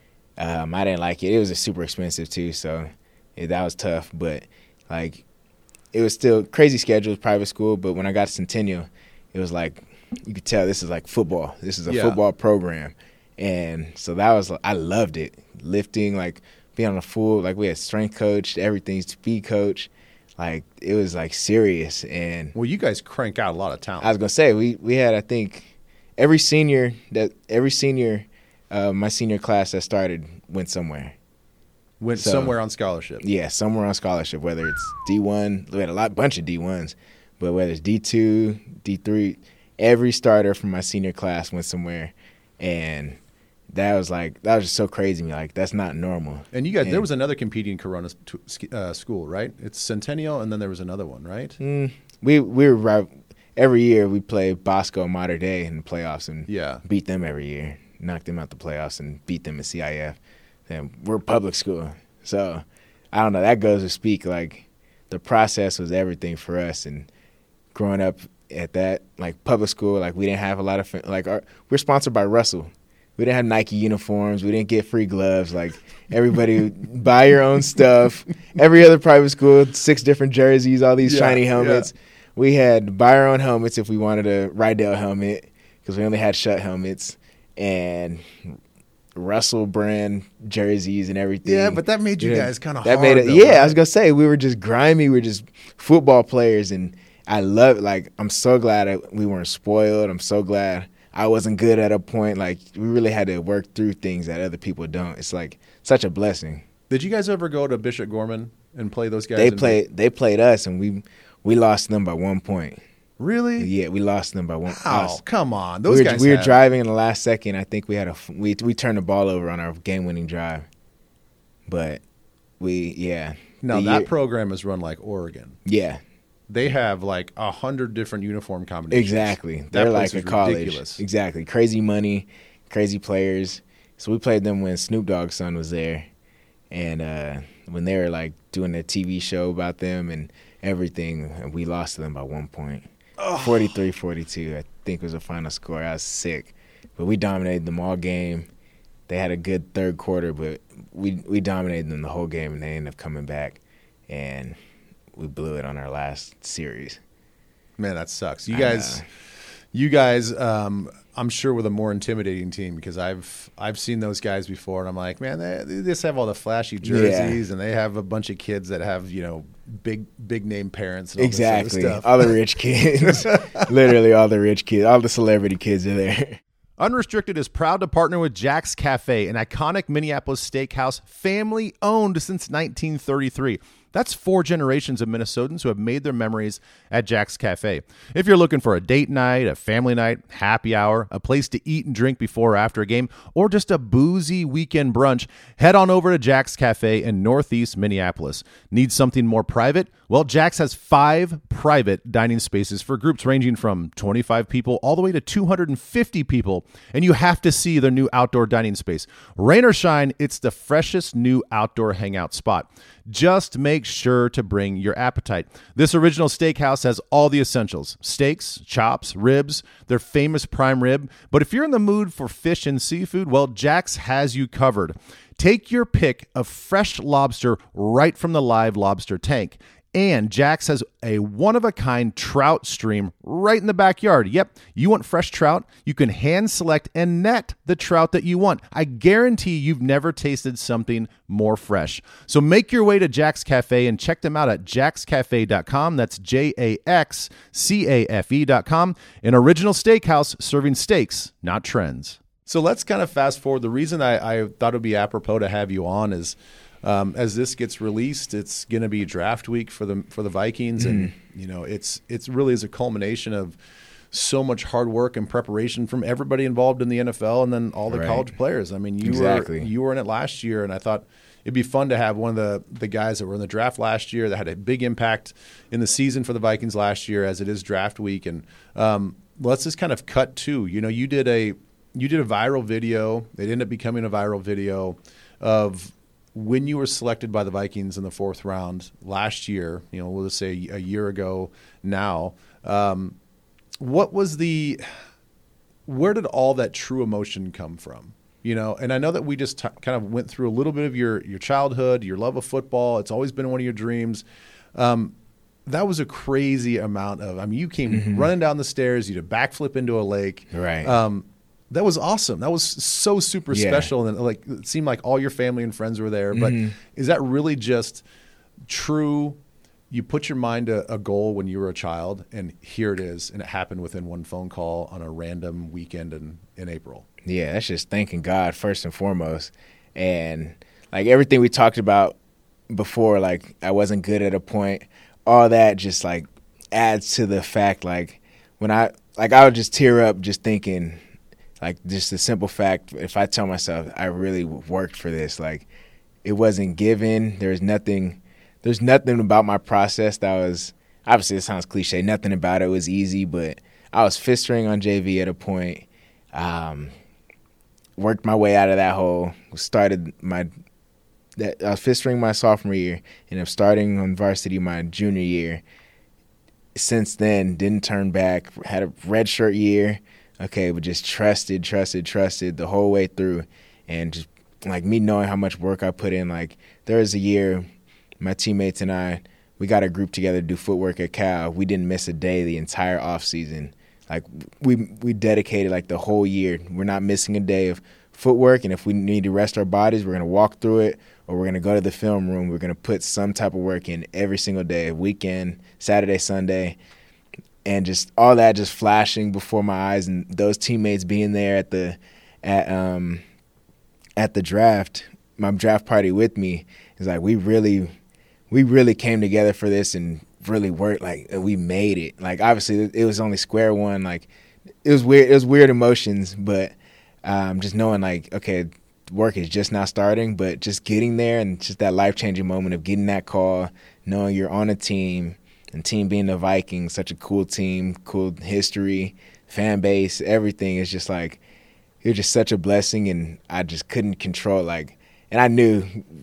Um, I didn't like it. It was super expensive too, so it, that was tough. But like, it was still crazy schedules, private school. But when I got to Centennial, it was like you could tell this is like football. This is a Yeah. football program, and so that was I loved it. Lifting, like being on the full, like we had strength coach, everything, speed coach. Like, it was, like, serious. And Well, you guys crank out a lot of talent. I was going to say, we, we had, I think, every senior, that every senior, uh, my senior class that started went somewhere. Went so- somewhere on scholarship. Yeah, somewhere on scholarship, whether it's D one. We had a lot, bunch of D ones. But whether it's D two, D three, every starter from my senior class went somewhere. And that was, like, that was just so crazy to me. Like, that's not normal. And you guys, And- there was another competing Corona t- uh, school, right? It's Centennial, and then there was another one, right? Mm, we we were right, every year we play Bosco Mater Dei in the playoffs and Yeah. beat them every year, knock them out the playoffs and beat them in C I F. And we're public school, so I don't know. That goes to speak like the process was everything for us. And growing up at that like public school, like we didn't have a lot of like our, we're sponsored by Russell. We didn't have Nike uniforms. We didn't get free gloves. Like, everybody buy your own stuff. Every other private school, six different jerseys, all these Yeah, shiny helmets. yeah. We had to buy our own helmets if we wanted a Rydell helmet because we only had Schutt helmets and Russell brand jerseys and everything. Yeah, but that made you Yeah. guys kind of That hard. made it. though, Yeah, right? I was gonna say we were just grimy. We were just football players, and I love it. Like, I'm so glad that we weren't spoiled. I'm so glad I wasn't good at a point. Like, we really had to work through things that other people don't. It's like such a blessing. Did you guys ever go to Bishop Gorman and play those guys? They in- played. They played us, and we we lost them by one point. Really? Yeah, we lost them by one. Wow, us. come on. We Those were, guys we were had- driving in the last second. I think we had a we we turned the ball over on our game-winning drive, but we yeah. Now, the that year- program is run like Oregon. yeah. They have like a hundred different uniform combinations. Exactly. That They're place like a is college. ridiculous. Exactly. Crazy money, crazy players. So we played them when Snoop Dogg's son was there. And uh, when they were like doing a T V show about them and everything, and we lost to them by one point. forty-three forty-two, I think was the final score. I was sick. But we dominated them all game. They had a good third quarter, but we we dominated them the whole game, and they ended up coming back. And we blew it on our last series. Man, that sucks. You I guys, know. you guys, um, I'm sure with a more intimidating team because I've I've seen those guys before, and I'm like, man, they, they just have all the flashy jerseys, and they have a bunch of kids that have you know big big name parents. And all Exactly. This other stuff. All the rich kids. Literally all the rich kids. All the celebrity kids are there. Unrestricted is proud to partner with Jack's Cafe, an iconic Minneapolis steakhouse, family owned since nineteen thirty-three. That's four generations of Minnesotans who have made their memories at Jack's Cafe. If you're looking for a date night, a family night, happy hour, a place to eat and drink before or after a game, or just a boozy weekend brunch, head on over to Jack's Cafe in Northeast Minneapolis. Need something more private? Well, Jack's has five private dining spaces for groups ranging from twenty-five people all the way to two hundred fifty people, and you have to see their new outdoor dining space. Rain or shine, it's the freshest new outdoor hangout spot. Just make make sure to bring your appetite. This original steakhouse has all the essentials: steaks, chops, ribs, their famous prime rib. But if you're in the mood for fish and seafood, well, Jack's has you covered. Take your pick of fresh lobster right from the live lobster tank. And Jack's has a one-of-a-kind trout stream right in the backyard. Yep, you want fresh trout? You can hand select and net the trout that you want. I guarantee you've never tasted something more fresh. So make your way to Jack's Cafe and check them out at jacks cafe dot com. That's J A X C A F E dot com. An original steakhouse serving steaks, not trends. So let's kind of fast forward. The reason I, I thought it would be apropos to have you on is Um, as this gets released, it's going to be draft week for the for the Vikings, mm. and you know it's it's really is a culmination of so much hard work and preparation from everybody involved in the N F L, and then all the right. college players. I mean, you exactly. were you were in it last year, and I thought it'd be fun to have one of the the guys that were in the draft last year that had a big impact in the season for the Vikings last year, as it is draft week. And um, let's just kind of cut to you know you did a you did a viral video. It ended up becoming a viral video of when you were selected by the Vikings in the fourth round last year, you know, we'll just say a year ago now, um, what was the, where did all that true emotion come from? You know, and I know that we just t- kind of went through a little bit of your, your childhood, your love of football. It's always been one of your dreams. Um, that was a crazy amount of, I mean, you came mm-hmm. running down the stairs, you did a backflip into a lake. Right. Um, That was awesome. That was so super yeah. special, and like it seemed like all your family and friends were there. But mm-hmm. is that really just true? You put your mind to a goal when you were a child, and here it is, and it happened within one phone call on a random weekend in, in April. Yeah, that's just thanking God first and foremost, and like everything we talked about before. Like I wasn't good at a point. All that just like adds to the fact. Like when I like I would just tear up just thinking. Like, just the simple fact, if I tell myself I really worked for this, like, it wasn't given. There's nothing there's nothing about my process that was, obviously it sounds cliche, nothing about it was easy, but I was fifth string on J V at a point, um, worked my way out of that hole, started my, that, I was fifth string my sophomore year, and I'm starting on varsity my junior year. Since then, didn't turn back, had a redshirt year. Okay, but just trusted, trusted, trusted the whole way through. And just like me knowing how much work I put in. Like there was a year, my teammates and I, we got a group together to do footwork at Cal. We didn't miss a day the entire off season. Like we we dedicated like the whole year. We're not missing a day of footwork. And if we need to rest our bodies, we're going to walk through it, or we're going to go to the film room. We're going to put some type of work in every single day, weekend, Saturday, Sunday. And just all that just flashing before my eyes, and those teammates being there at the at um at the draft, my draft party with me, is like we really we really came together for this and really worked. Like we made it. Like obviously it was only square one. Like it was weird. It was weird emotions, but um, just knowing like okay, work is just now starting, but just getting there and just that life changing moment of getting that call, knowing you're on a team. And team being the Vikings, such a cool team, cool history, fan base, everything is just like, it was just such a blessing, and I just couldn't control like, and I knew,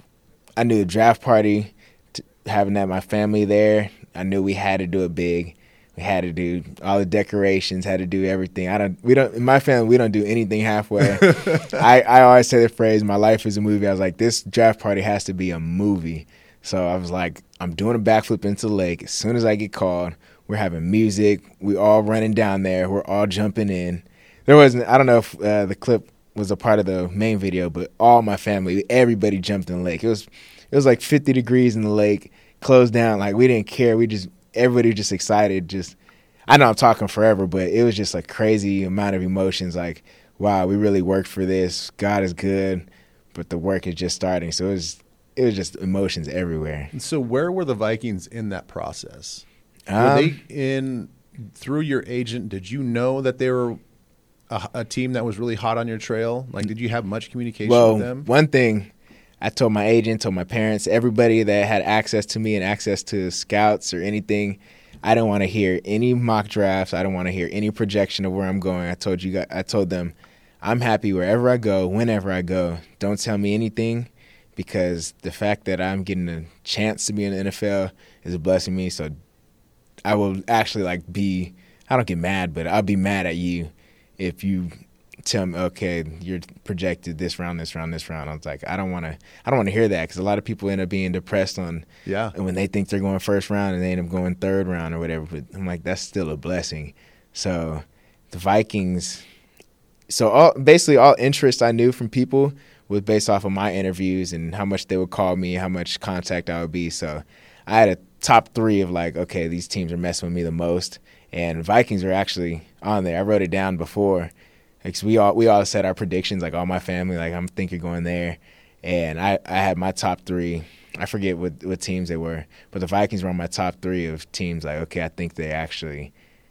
I knew the draft party, t- having that my family there, I knew we had to do it big. We had to do all the decorations, had to do everything. I don't, we don't, in my family, we don't do anything halfway. I, I always say the phrase, my life is a movie. I was like, this draft party has to be a movie. So I was like, I'm doing a backflip into the lake. As soon as I get called, we're having music. We all running down there. We're all jumping in. There wasn't, I don't know if uh, the clip was a part of the main video, but all my family, everybody jumped in the lake. It was, it was like fifty degrees in the lake, closed down. Like we didn't care. We just, everybody was just excited. Just, I know I'm talking forever, but it was just a crazy amount of emotions. Like, wow, we really worked for this. God is good, but the work is just starting. So it was, It was just emotions everywhere. And so where were the Vikings in that process? Um, were they in through your agent? Did you know that they were a, a team that was really hot on your trail? Like, did you have much communication well, with them? One thing I told my agent, told my parents, everybody that had access to me and access to scouts or anything, I didn't want to hear any mock drafts. I don't want to hear any projection of where I'm going. I told you guys, I told them, I'm happy wherever I go, whenever I go. Don't tell me anything. because the fact that I'm getting a chance to be in the N F L is a blessing to me. So I will actually like be, I don't get mad, but I'll be mad at you if you tell me, okay, you're projected this round, this round, this round. I was like, I don't want to, I don't want to hear that, because a lot of people end up being depressed on, yeah, when they think they're going first round and they end up going third round or whatever. But I'm like, that's still a blessing. So the Vikings, so all basically all interest I knew from people was based off of my interviews and how much they would call me, how much contact I would be. So I had a top three of like, okay, these teams are messing with me the most, and Vikings are actually on there. I wrote it down before. Like, we all we all said our predictions, like all my family, like I'm thinking going there, and I, I had my top three. I forget what, what teams they were, but the Vikings were on my top three of teams. Like, okay, I think they actually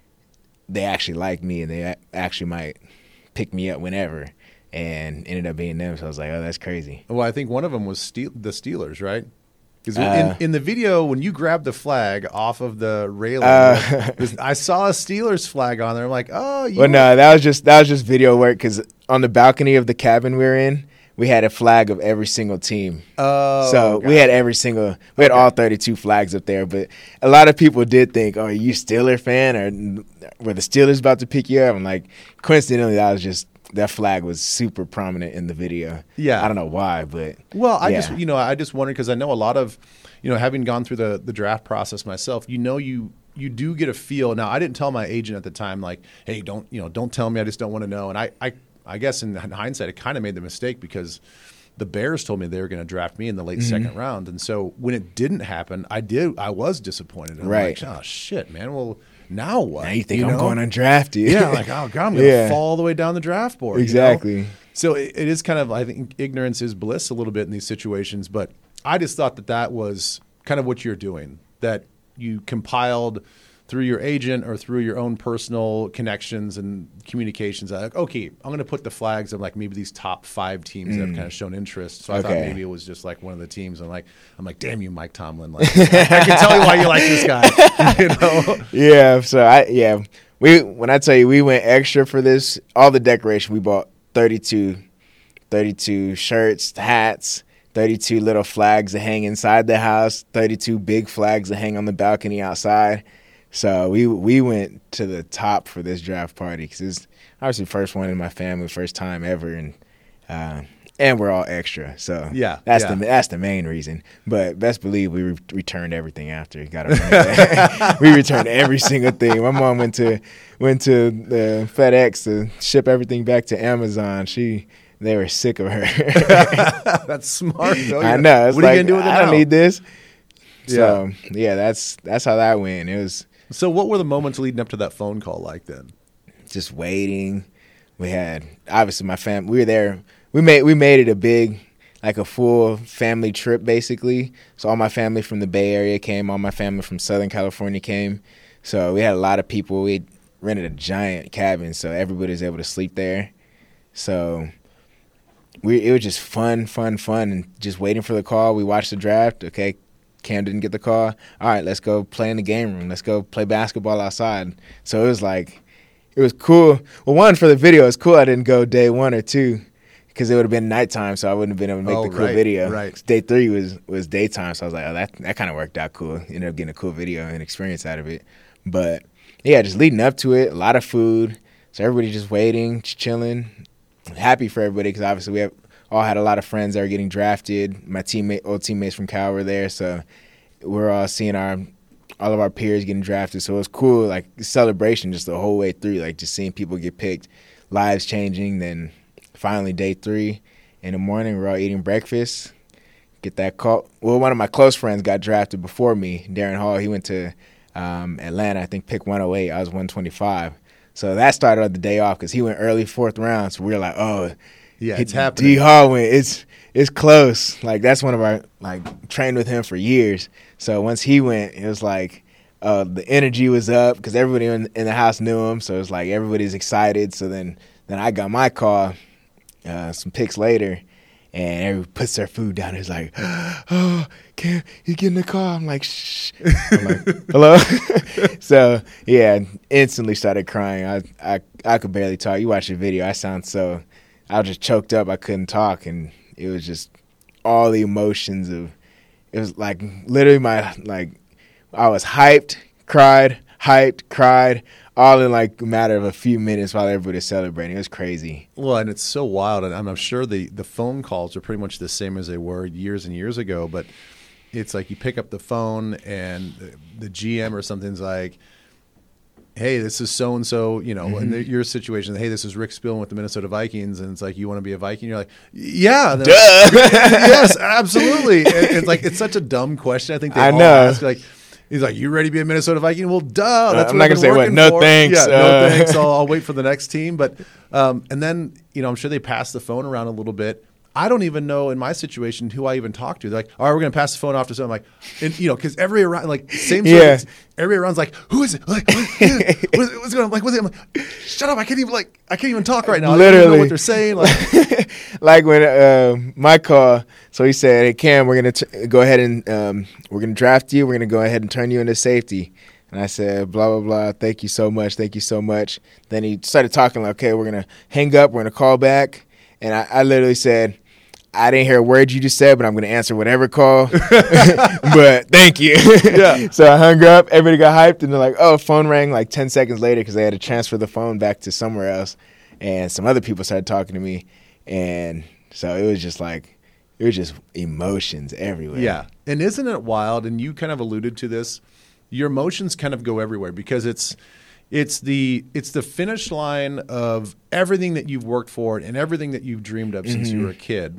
they actually like me, and they actually might pick me up whenever, and ended up being them. So I was like, oh, that's crazy. Well, I think one of them was Steel- the Steelers, right? Because Uh, in, in the video, when you grabbed the flag off of the railing, Uh, this- I saw a Steelers flag on there. I'm like, oh, you Well, no, that was just that was just video work, because on the balcony of the cabin we were in, we had a flag of every single team. Oh, so okay. we had every single, we had all thirty-two flags up there. But a lot of people did think, oh, are you a Steeler fan, or were the Steelers about to pick you up? I'm like, coincidentally, that was just, that flag was super prominent in the video. Yeah. I don't know why, but Well, I yeah. just, you know, I just wondered, because I know a lot of, you know, having gone through the, the draft process myself, you know, you you do get a feel. Now, I didn't tell my agent at the time, like, hey, don't, you know, don't tell me. I just don't want to know. And I, I, I guess in hindsight, I kind of made the mistake, because the Bears told me they were going to draft me in the late Mm-hmm. second round. And so when it didn't happen, I did, I was disappointed. I'm Right. like, oh, shit, man. Well, now what? Now you think You I'm know? going undrafted. Yeah, like, oh, God, I'm going to Yeah. fall all the way down the draft board. you know? Exactly. So it, it is kind of, I think, ignorance is bliss a little bit in these situations. But I just thought that that was kind of what you're doing, that you compiled through your agent or through your own personal connections and communications. Like, okay, I'm going to put the flags of like maybe these top five teams that have kind of shown interest. So I thought Okay. maybe it was just like one of the teams. I'm like, I'm like, damn you, Mike Tomlin. Like, I, I can tell you why you like this guy. You know? Yeah, so I yeah we when I tell you we went extra for this, all the decoration we bought thirty-two, thirty-two shirts, hats, thirty-two little flags that hang inside the house, thirty-two big flags that hang on the balcony outside. So we we went to the top for this draft party, because it's obviously the first one in my family, first time ever, and uh, and we're all extra. So Yeah, that's yeah. the that's the main reason. But best believe we re- returned everything after. Got to we returned every single thing. My mom went to went to the FedEx to ship everything back to Amazon. She they were sick of her. That's smart. Though. I know. It's What like, are you going to do with it I don't now? need this. So yeah, that's that's how that went. It was So what were the moments leading up to that phone call like then? just waiting. We had obviously my fam. We were there. We made we made it a big, like a full family trip basically. So all my family from the Bay Area came. All my family from Southern California came. So we had a lot of people. We rented a giant cabin, so everybody was able to sleep there. So we it was just fun, fun, fun, and just waiting for the call. We watched the draft. Okay, Cam didn't get the call. All right, let's go play in the game room. Let's go play basketball outside. So it was like, it was cool. Well, one, for the video, it's cool I didn't go day one or two, because it would have been nighttime, so I wouldn't have been able to make Oh, the cool right, video. right. Day three was, was daytime, so I was like, oh, that that kind of worked out cool. Ended up getting a cool video and experience out of it. But, yeah, just leading up to it, a lot of food. So everybody just waiting, just chilling. Happy for everybody, because obviously we have all had a lot of friends that are getting drafted. My teammate, old teammates from Cal were there, so we're all seeing our all of our peers getting drafted. So it was cool, like celebration just the whole way through, like just seeing people get picked, lives changing. Then finally day three in the morning, we're all eating breakfast. Get that call. Well, one of my close friends got drafted before me, Darren Hall. He went to um, Atlanta, I think, pick one oh eight. I was one twenty-five. So that started the day off, because he went early fourth round. So we were like, oh, Yeah, He- it's happening. D Hall went. It's it's close. Like that's one of our like trained with him for years. So once he went, it was like uh, the energy was up, because everybody in, in the house knew him. So it's like everybody's excited. So then then I got my call uh, some picks later, and everybody puts their food down. It's like, oh, can't you get in the car? I'm like, shh. I'm like, hello. So yeah, instantly started crying. I I I could barely talk. You watch the video. I sound so. I was just choked up. I couldn't talk, and it was just all the emotions of it was like literally my like I was hyped, cried, hyped, cried, all in like a matter of a few minutes while everybody was celebrating. It was crazy. Well, and it's so wild, and I'm, I'm sure the, the phone calls are pretty much the same as they were years and years ago, but it's like you pick up the phone and the, the G M or something's like, hey, this is so-and-so, you know, mm-hmm. in your situation, hey, this is Rick Spielman with the Minnesota Vikings, and it's like, you want to be a Viking? You're like, yeah. Duh. Like, yes, absolutely. And it's like, it's such a dumb question. I think they I all know. ask, like, he's like, you ready to be a Minnesota Viking? Well, duh. That's uh, I'm what not going to say what. working No for. thanks. Yeah, uh, no thanks. I'll, I'll wait for the next team. But, um, and then, you know, I'm sure they pass the phone around a little bit. I don't even know in my situation who I even talk to. They're like, all right, we're going to pass the phone off to someone. I'm like, and, you know, because every around, like, same yeah. sort of, everybody around's like, who is it? Like, what, what, what's going on? Like, what's it? I'm like, shut up. I can't even, like, I can't even talk right now. I Literally. don't even know what they're saying. Like, like when uh, my call, so he said, hey, Cam, we're going to go ahead and um, we're going to draft you. We're going to go ahead and turn you into safety. And I said, blah, blah, blah. Thank you so much. Thank you so much. Then he started talking like, okay, we're going to hang up. We're going to call back. And I, I literally said, I didn't hear a word you just said, but I'm going to answer whatever call. But thank you. Yeah. So I hung up. Everybody got hyped. And they're like, oh, phone rang like ten seconds later because they had to transfer the phone back to somewhere else. And some other people started talking to me. And so it was just like, it was just emotions everywhere. yeah. And isn't it wild? And you kind of alluded to this. Your emotions kind of go everywhere because it's it's the it's the finish line of everything that you've worked for and everything that you've dreamed of since Mm-hmm. you were a kid.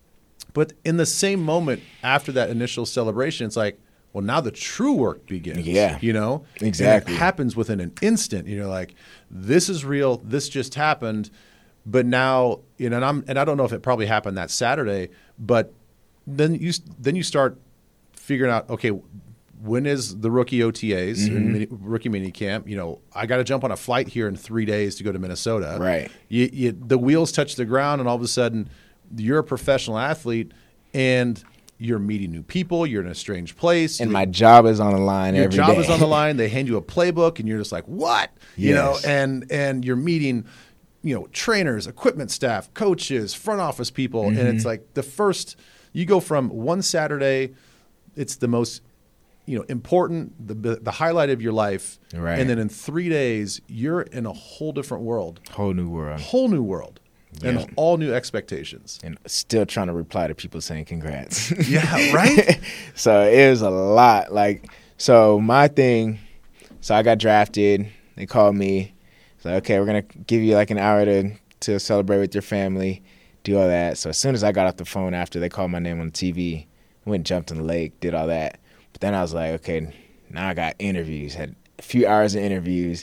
But in the same moment after that initial celebration, it's like, well, now the true work begins. Yeah. You know? Exactly. And it happens within an instant. You're like, this is real. This just happened. But now, you know, and I'm and I don't know if it probably happened that Saturday, but then you then you start figuring out, okay, when is the rookie O T As, Mm-hmm. or mini, rookie mini camp? You know, I got to jump on a flight here in three days to go to Minnesota. Right. You, you, the wheels touch the ground, and all of a sudden, you're a professional athlete, and you're meeting new people. You're in a strange place. And my job is on the line Your every job day. is on the line. They hand you a playbook, and you're just like, what? You know, Yes. and and you're meeting, you know, trainers, equipment staff, coaches, front office people, and it's like the first. You go from one Saturday, it's the most, you know, important, the the highlight of your life, Right. and then in three days, you're in a whole different world, Whole new world. whole new world, Yeah. and all new expectations. And still trying to reply to people saying congrats. Yeah, right? So it was a lot. Like, so my thing, so I got drafted. They called me. It's like, okay, we're going to give you like an hour to, to celebrate with your family, do all that. So as soon as I got off the phone after they called my name on the T V, I went and jumped in the lake, did all that. But then I was like, okay, now I got interviews, had a few hours of interviews.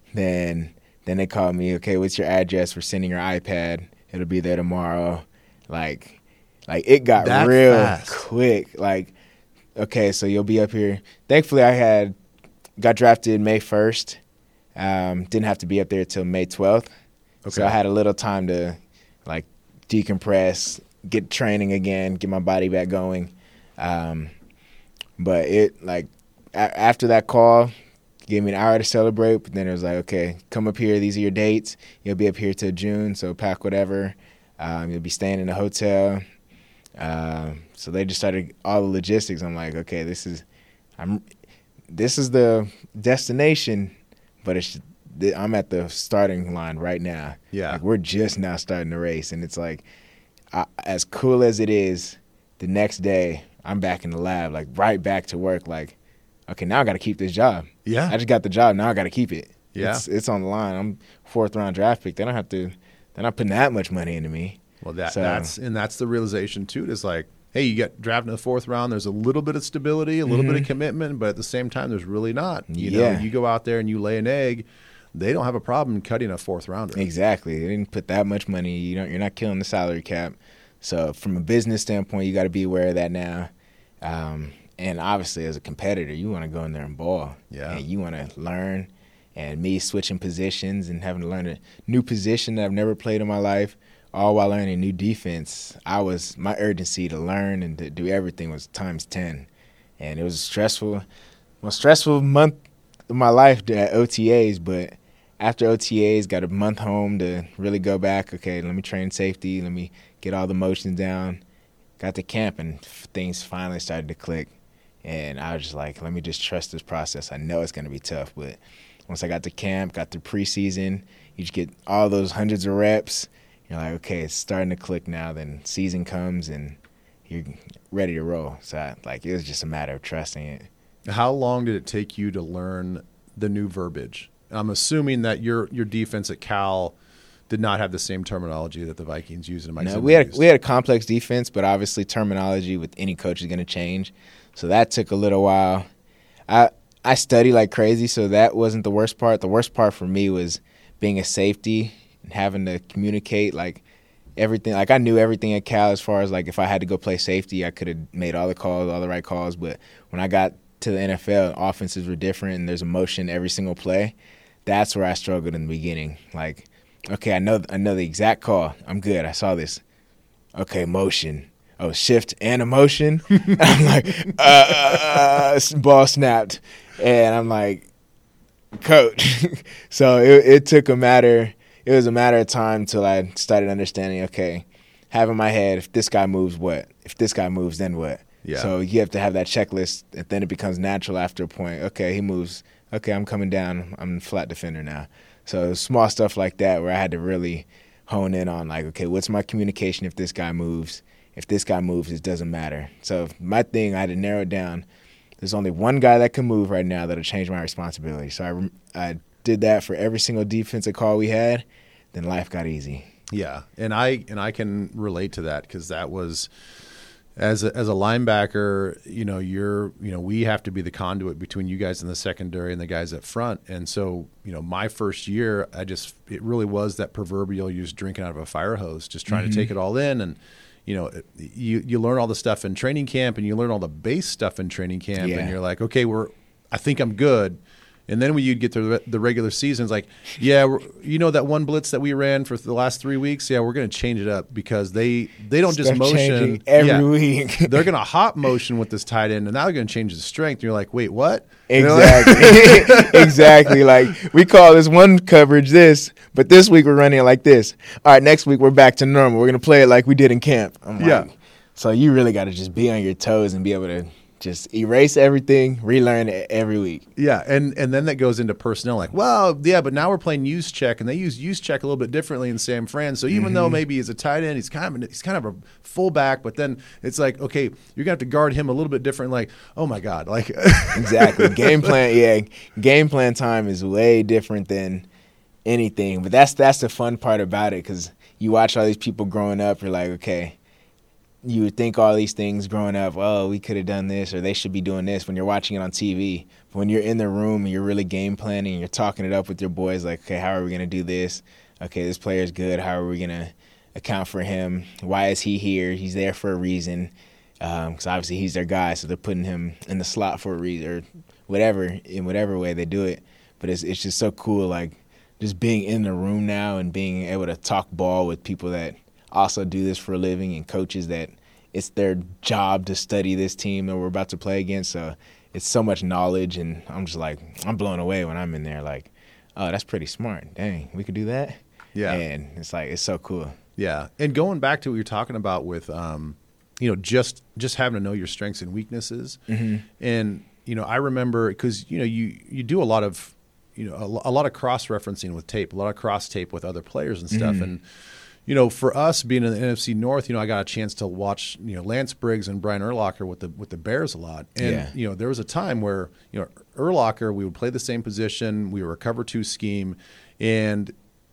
Then then they called me, okay, what's your address? We're sending your iPad. It'll be there tomorrow. Like, like it got That real fast. quick. Like, okay, so you'll be up here. Thankfully, I had got drafted May first. Um, didn't have to be up there till May twelfth. So Okay. I had a little time to, like, decompress, get training again, get my body back going. Um, but it, like, a- after that call, gave me an hour to celebrate. But then it was like, okay, come up here. These are your dates. You'll be up here till June, so pack whatever. Um, you'll be staying in a hotel. Um, so they just started all the logistics. I'm like, okay, this is, I'm, this is the destination, but it's, I'm at the starting line right now. Yeah. Like, we're just now starting the race, and it's like, I, as cool as it is, the next day I'm back in the lab, like right back to work. Like, okay, now I got to keep this job. Yeah. I just got the job. Now I got to keep it. Yeah. It's, it's on the line. I'm fourth round draft pick. They don't have to. They're not putting that much money into me. Well, that So- that's and that's the realization too. Is like, hey, you get drafted in the fourth round. There's a little bit of stability, a little bit of commitment, but at the same time, there's really not. You know, Yeah. you go out there and you lay an egg. They don't have a problem cutting a fourth rounder. Exactly. They didn't put that much money. You don't. You're not killing the salary cap. So from a business standpoint, you got to be aware of that now. Um, and obviously, as a competitor, you want to go in there and ball. Yeah. And you want to learn. And me switching positions and having to learn a new position that I've never played in my life, all while learning new defense. I was my urgency to learn and to do everything was times ten, and it was a stressful, well, stressful month of my life at O T As. But after O T As, got a month home to really go back. Okay, let me train safety. Let me get all the motions down. got to camp, and things finally started to click. And I was just like, let me just trust this process. I know it's going to be tough, but once I got to camp, got through preseason, you just get all those hundreds of reps. You're like, okay, it's starting to click now. Then season comes, and you're ready to roll. So, I, like, it was just a matter of trusting it. How long did it take you to learn the new verbiage? I'm assuming that your your defense at Cal did not have the same terminology that the Vikings use and Mike No, Zimmer we had used. we had a complex defense, but obviously terminology with any coach is going to change. So that took a little while. I I studied like crazy, so that wasn't the worst part. The worst part for me was being a safety and having to communicate like everything. Like I knew everything at Cal as far as like if I had to go play safety, I could have made all the calls, all the right calls. But when I got to the N F L, offenses were different, and there's emotion every single play. That's where I struggled in the beginning. Like, okay, I know I know the exact call. I'm good. I saw this. Okay, motion. Oh, shift and a motion. I'm like, uh, ball snapped. And I'm like, coach. So it, it took a matter, it was a matter of time till I started understanding, okay, have in my head, if this guy moves, what? If this guy moves, then what? Yeah. So you have to have that checklist, and then it becomes natural after a point. Okay, he moves. Okay, I'm coming down. I'm a flat defender now. So small stuff like that where I had to really hone in on, like, okay, what's my communication if this guy moves? If this guy moves, it doesn't matter. So my thing, I had to narrow it down. There's only one guy that can move right now that'll change my responsibility. So I, I did that for every single defensive call we had. Then life got easy. Yeah, and I and I can relate to that because that was as a, as a linebacker, you know, you're you know we have to be the conduit between you guys in the secondary and the guys up front. And so, you know, my first year, I just it really was that proverbial you just drinking out of a fire hose, just trying mm-hmm. to take it all in. And you know, you you learn all the stuff in training camp, and you learn all the base stuff in training camp, yeah. and you're like, okay, we're I think I'm good. And then when you'd get to the regular season, it's like, yeah, we're, you know that one blitz that we ran for the last three weeks? Yeah, we're going to change it up because they, they don't Stuff just motion. every yeah, week. They're going to hop motion with this tight end, and now they're going to change the strength. And you're like, wait, what? Exactly. Exactly. Like, we call this one coverage this, but this week we're running it like this. All right, next week we're back to normal. We're going to play it like we did in camp. I'm yeah. Like, so you really got to just be on your toes and be able to just erase everything, relearn it every week. Yeah, and and then that goes into personnel. Like, well, yeah, but now we're playing use check, and they use use check a little bit differently in San Fran. So even mm-hmm. though maybe he's a tight end, he's kind of he's kind of a fullback. But then it's like, okay, you're gonna have to guard him a little bit different. Like, oh my God, like exactly. Game plan, yeah, game plan time is way different than anything. But that's that's the fun part about it because you watch all these people growing up. You're like, okay. You would think all these things growing up, oh, we could have done this or they should be doing this when you're watching it on T V. But when you're in the room and you're really game planning and you're talking it up with your boys, like, okay, how are we going to do this? Okay, this player's good. How are we going to account for him? Why is he here? He's there for a reason because um, obviously he's their guy, so they're putting him in the slot for a reason or whatever, in whatever way they do it. But it's it's just so cool, like, just being in the room now and being able to talk ball with people that also do this for a living and coaches that it's their job to study this team that we're about to play against. So it's so much knowledge, and I'm just like, I'm blown away when I'm in there. Like, oh, that's pretty smart. Dang, we could do that? Yeah. And it's like, it's so cool. Yeah. And going back to what you're talking about with, um, you know, just just having to know your strengths and weaknesses. Mm-hmm. And, you know, I remember because, you know, you, you do a lot of, you know, a, a lot of cross-referencing with tape, a lot of cross-tape with other players and stuff. Mm-hmm. And, you know, for us being in the N F C North, you know, I got a chance to watch, you know, Lance Briggs and Brian Urlacher with the with the Bears a lot. And, yeah. you know, there was a time where, you know, Urlacher, we would play the same position. We were a cover two scheme. And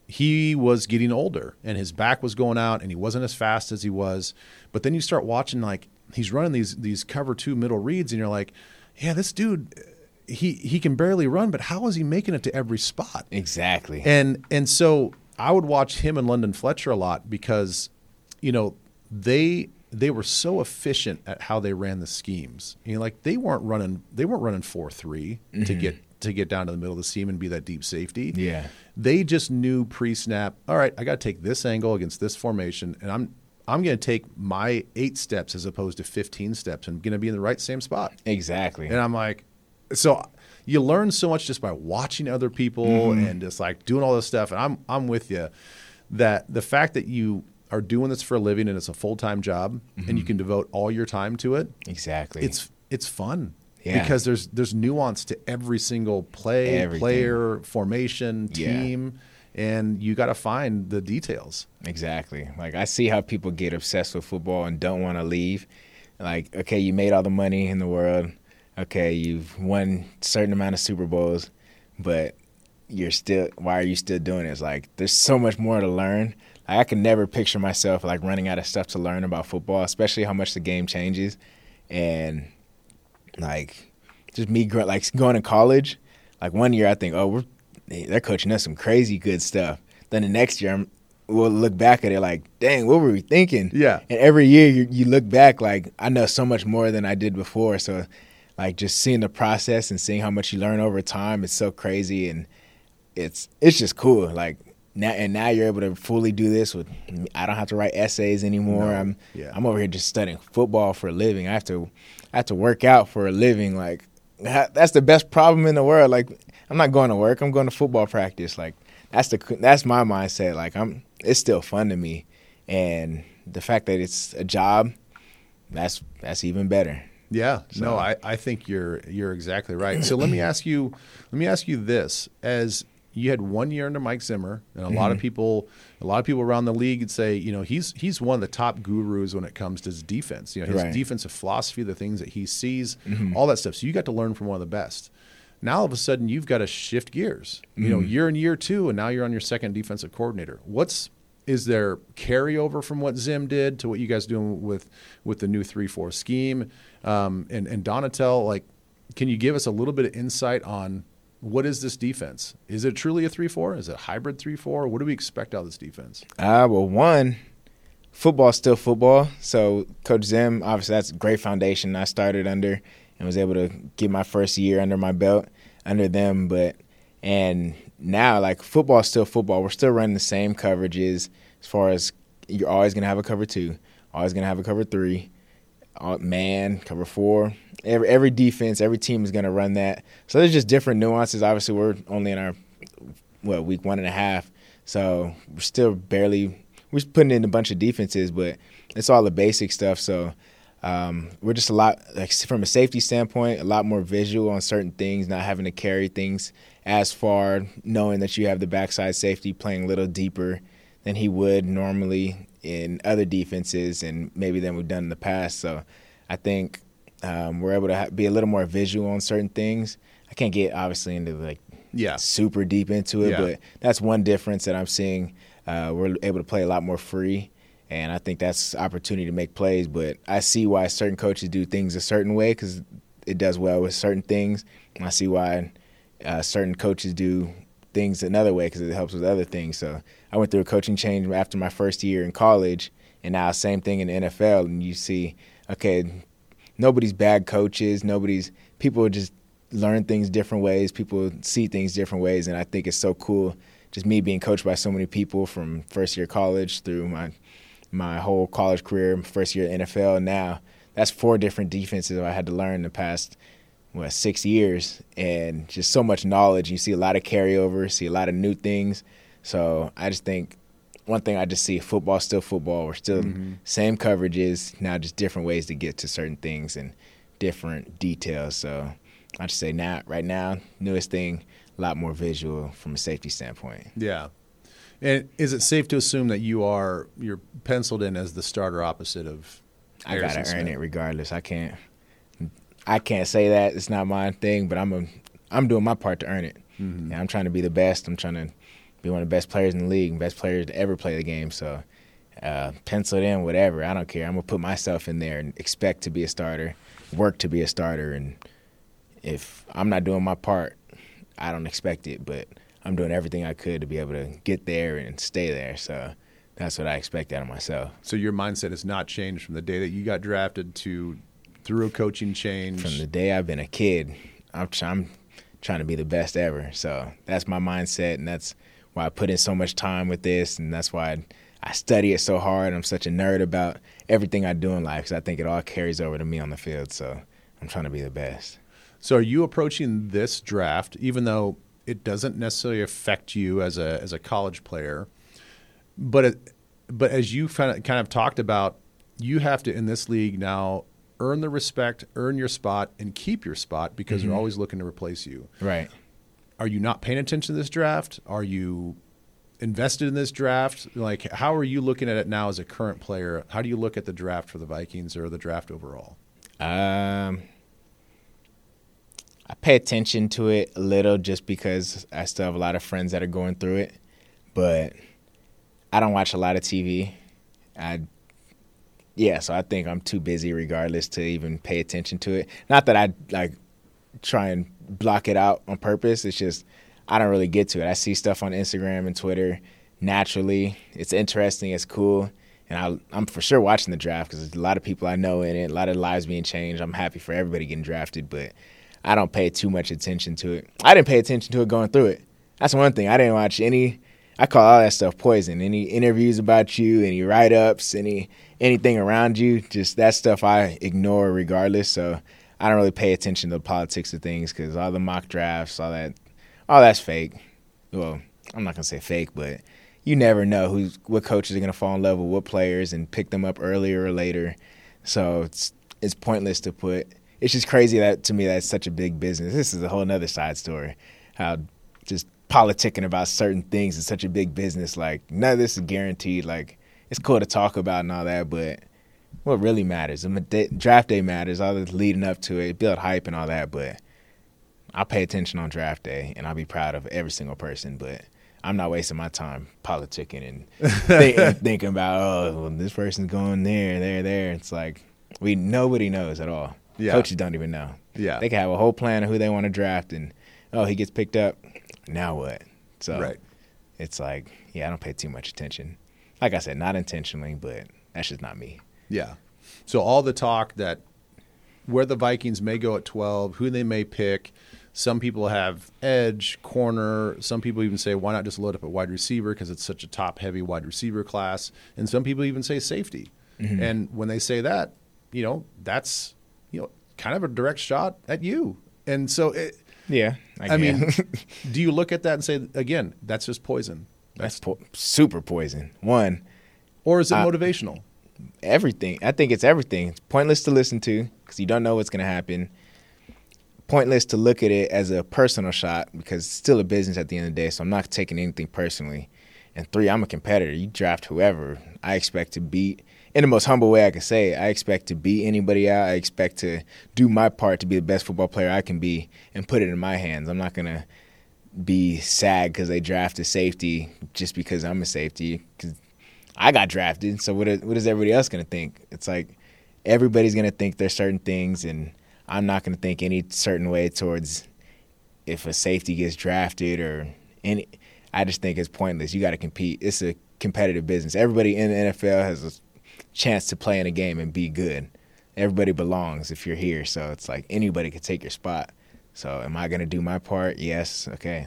he was getting older and his back was going out and he wasn't as fast as he was. But then you start watching, like, he's running these these cover two middle reads and you're like, yeah, this dude, he, he can barely run, but how is he making it to every spot? Exactly. And and so I would watch him and London Fletcher a lot because, you know, they they were so efficient at how they ran the schemes. You know, like they weren't running they weren't running four three mm-hmm. to get to get down to the middle of the seam and be that deep safety. Yeah. They just knew pre-snap, all right, I got to take this angle against this formation and I'm I'm going to take my eight steps as opposed to fifteen steps and I'm going to be in the right same spot. Exactly. And I'm like, so you learn so much just by watching other people mm-hmm. and just like doing all this stuff. And I'm I'm with you that the fact that you are doing this for a living and it's a full-time job Mm-hmm. and you can devote all your time to it, Exactly. it's it's fun. Yeah. Because there's there's nuance to every single play, Everything. player, formation, Yeah. team, and you got to find the details. Exactly. Like, I see how people get obsessed with football and don't want to leave. Like, okay, you made all the money in the world. Okay, you've won a certain amount of Super Bowls, but you're still, why are you still doing it? It's like, there's so much more to learn. Like, I can never picture myself, like, running out of stuff to learn about football, especially how much the game changes. And, like, just me, gr- like, going to college, like, one year I think, oh, we're they're coaching us some crazy good stuff. Then the next year, I'm, we'll look back at it like, dang, what were we thinking? Yeah. And every year you, you look back like, I know so much more than I did before. So, like, just seeing the process and seeing how much you learn over time is so crazy, and it's it's just cool. Like, now and now you're able to fully do this with. I don't have to write essays anymore. No. I'm Yeah. I'm over here just studying football for a living. I have to I have to work out for a living. Like, that's the best problem in the world. Like, I'm not going to work. I'm going to football practice. Like, that's the that's my mindset. Like, I'm it's still fun to me, and the fact that it's a job, that's that's even better. Yeah, So- no, I, I think you're you're exactly right. So let me ask you let me ask you this: as you had one year under Mike Zimmer, and a lot Mm-hmm. of people a lot of people around the league would say, you know, he's he's one of the top gurus when it comes to his defense. You know, his Right. defensive philosophy, the things that he sees, Mm-hmm. all that stuff. So you got to learn from one of the best. Now all of a sudden you've got to shift gears. You Mm-hmm. know, you're in year two, and now you're on your second defensive coordinator. What's is there carryover from what Zim did to what you guys doing with with the new three four scheme? Um, and and Donatel, like, can you give us a little bit of insight on what is this defense? Is it truly a three four? Is it a hybrid three four? What do we expect out of this defense? Uh, well, one, football's still football. So Coach Zim, obviously, that's a great foundation I started under and was able to get my first year under my belt under them. But and now, like, football's still football. We're still running the same coverages as far as you're always going to have a cover two, always going to have a cover three, uh, man, cover four. Every every defense, every team is going to run that. So there's just different nuances. Obviously, we're only in our, what, week one and a half. So we're still barely – we're just putting in a bunch of defenses, but it's all the basic stuff. So um, we're just a lot – like from a safety standpoint, a lot more visual on certain things, not having to carry things as far, knowing that you have the backside safety playing a little deeper than he would normally in other defenses and maybe than we've done in the past. So I think um, we're able to ha- be a little more visual on certain things. I can't get obviously into like Yeah. super deep into it, Yeah. but that's one difference that I'm seeing. Uh, we're able to play a lot more free, and I think that's opportunity to make plays. But I see why certain coaches do things a certain way because it does well with certain things. And I see why uh, certain coaches do things another way because it helps with other things. So I went through a coaching change after my first year in college, and now same thing in the N F L. And you see, okay, nobody's bad coaches. Nobody's people just learn things different ways. People see things different ways, and I think it's so cool. Just me being coached by so many people from first year college through my my whole college career, first year N F L. Now that's four different defenses I had to learn in the past what six years, and just so much knowledge. You see a lot of carryover, see a lot of new things. So I just think one thing I just see football still football. We're still Mm-hmm. same coverages now, just different ways to get to certain things and different details. So I just say now, right now, newest thing, a lot more visual from a safety standpoint. Yeah. And is it safe to assume that you are you're penciled in as the starter opposite of I gotta Harrison earn Smith? it regardless. I can't. I can't say that it's not my thing, but I'm a. I'm doing my part to earn it. Mm-hmm. And I'm trying to be the best. I'm trying to be one of the best players in the league, best players to ever play the game. So, uh, pencil it in, whatever. I don't care. I'm gonna put myself in there and expect to be a starter, work to be a starter. And if I'm not doing my part, I don't expect it. But I'm doing everything I could to be able to get there and stay there. So that's what I expect out of myself. So your mindset has not changed from the day that you got drafted to through a coaching change. From the day I've been a kid, I'm, try- I'm trying to be the best ever. So that's my mindset, and that's why I put in so much time with this, and that's why I, I study it so hard. I'm such a nerd about everything I do in life because I think it all carries over to me on the field. So I'm trying to be the best. So are you approaching this draft, even though it doesn't necessarily affect you as a as a college player, but it, but as you kind of, kind of talked about, you have to, in this league now, earn the respect, earn your spot, and keep your spot because mm-hmm. they're always looking to replace you. Right. Are you not paying attention to this draft? Are you invested in this draft? Like, how are you looking at it now as a current player? How do you look at the draft for the Vikings or the draft overall? Um, I pay attention to it a little just because I still have a lot of friends that are going through it, but I don't watch a lot of T V. I Yeah, so I think I'm too busy regardless to even pay attention to it. Not that I like try and block it out on purpose. It's just I don't really get to it. I see stuff on Instagram and Twitter naturally. It's interesting. It's cool. And I, I'm for sure watching the draft because there's a lot of people I know in it, a lot of lives being changed. I'm happy for everybody getting drafted, but I don't pay too much attention to it. I didn't pay attention to it going through it. That's one thing. I didn't watch any – I call all that stuff poison. Any interviews about you, any write-ups, any anything around you, just that stuff I ignore regardless. So I don't really pay attention to the politics of things because all the mock drafts, all that, all that's fake. Well, I'm not going to say fake, but you never know who's what coaches are going to fall in love with what players and pick them up earlier or later. So it's it's pointless to put – it's just crazy that to me that's such a big business. This is a whole other side story, how just politicking about certain things is such a big business. Like, none of this is guaranteed. Like, it's cool to talk about and all that, but what really matters? I mean, draft day matters, all the leading up to it, build hype and all that, but I'll pay attention on draft day, and I'll be proud of every single person, but I'm not wasting my time politicking and think, thinking about, oh, well, this person's going there, there, there. It's like we nobody knows at all. Yeah. Coaches don't even know. Yeah. They can have a whole plan of who they want to draft, and, oh, he gets picked up. Now what? So right. It's like, yeah, I don't pay too much attention. Like I said, not intentionally, but that's just not me. Yeah. So all the talk that where the Vikings may go at twelve, who they may pick, some people have edge, corner. Some people even say, why not just load up at wide receiver because it's such a top-heavy wide receiver class. And some people even say safety. Mm-hmm. And when they say that, you know, that's, you know, kind of a direct shot at you. And so it – Yeah, I, I mean, do you look at that and say, again, that's just poison? That's po- super poison. One. Or is it I, motivational? Everything. I think it's everything. It's pointless to listen to because you don't know what's going to happen. Pointless to look at it as a personal shot because it's still a business at the end of the day, so I'm not taking anything personally. And three, I'm a competitor. You draft whoever. I expect to beat – in the most humble way I could say it, I expect to beat anybody out. I expect to do my part to be the best football player I can be and put it in my hands. I'm not going to be sad because they drafted safety just because I'm a safety because I got drafted. So what is, what is everybody else going to think? It's like everybody's going to think there's certain things, and I'm not going to think any certain way towards if a safety gets drafted or any. I just think it's pointless. You got to compete. It's a competitive business. Everybody in the N F L has a chance to play in a game and be good. Everybody belongs if you're here, so it's like anybody could take your spot. So am I going to do my part? Yes. Okay.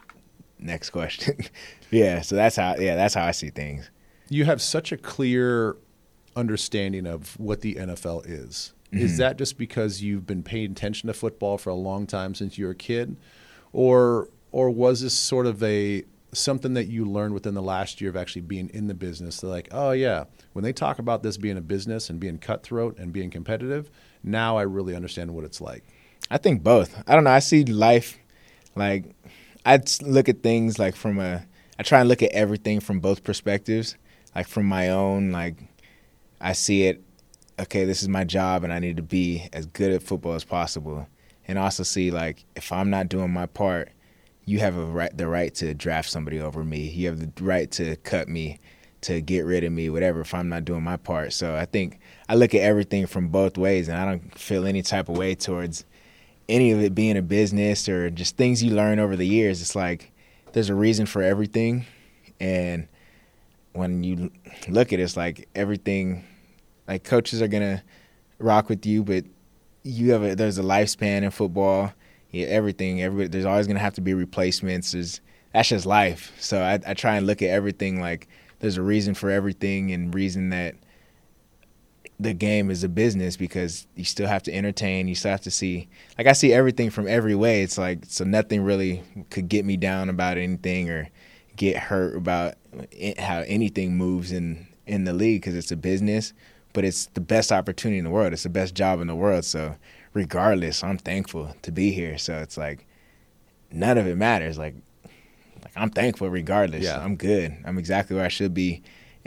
Next question. yeah, so that's how yeah, that's how I see things. You have such a clear understanding of what the N F L is. Mm-hmm. Is that just because you've been paying attention to football for a long time since you were a kid? Or or was this sort of a something that you learned within the last year of actually being in the business? They're like, oh, yeah, when they talk about this being a business and being cutthroat and being competitive, now I really understand what it's like. I think both. I don't know. I see life like I look at things like from a – I try and look at everything from both perspectives, like from my own. Like I see it, okay, this is my job and I need to be as good at football as possible. And also see like if I'm not doing my part, you have a right, the right to draft somebody over me. You have the right to cut me, to get rid of me, whatever, if I'm not doing my part. So I think I look at everything from both ways, and I don't feel any type of way towards any of it being a business or just things you learn over the years. It's like there's a reason for everything, and when you look at it, it's like everything, like coaches are going to rock with you, but you have a, there's a lifespan in football. Yeah, everything. Everybody, there's always going to have to be replacements. There's, that's just life. So I, I try and look at everything like there's a reason for everything and reason that the game is a business because you still have to entertain. You still have to see. Like I see everything from every way. It's like so nothing really could get me down about anything or get hurt about it, how anything moves in, in the league because it's a business, but it's the best opportunity in the world. It's the best job in the world. So regardless, I'm thankful to be here. So it's like none of it matters. Like, like I'm thankful regardless. Yeah. I'm good. I'm exactly where I should be,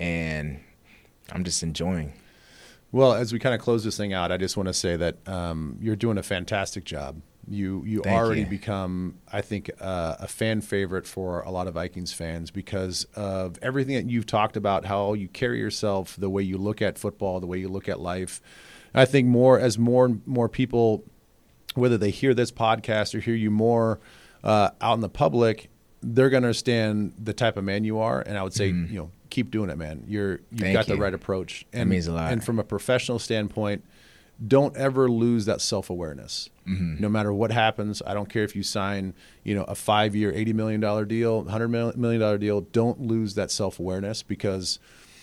and I'm just enjoying. Well, as we kind of close this thing out, I just want to say that um, you're doing a fantastic job. You you Thank already you. become, I think, uh, a fan favorite for a lot of Vikings fans because of everything that you've talked about, how you carry yourself, the way you look at football, the way you look at life. And I think more as more and more people, whether they hear this podcast or hear you more uh, out in the public, they're going to understand the type of man you are. And I would say, mm-hmm. you know, keep doing it, man. You're you've Thank got you. the right approach. And, that means a lot. And from a professional standpoint, don't ever lose that self-awareness. Mm-hmm. No matter what happens, I don't care if you sign, you know, a five-year, eighty million dollars deal, one hundred million dollars deal, don't lose that self-awareness because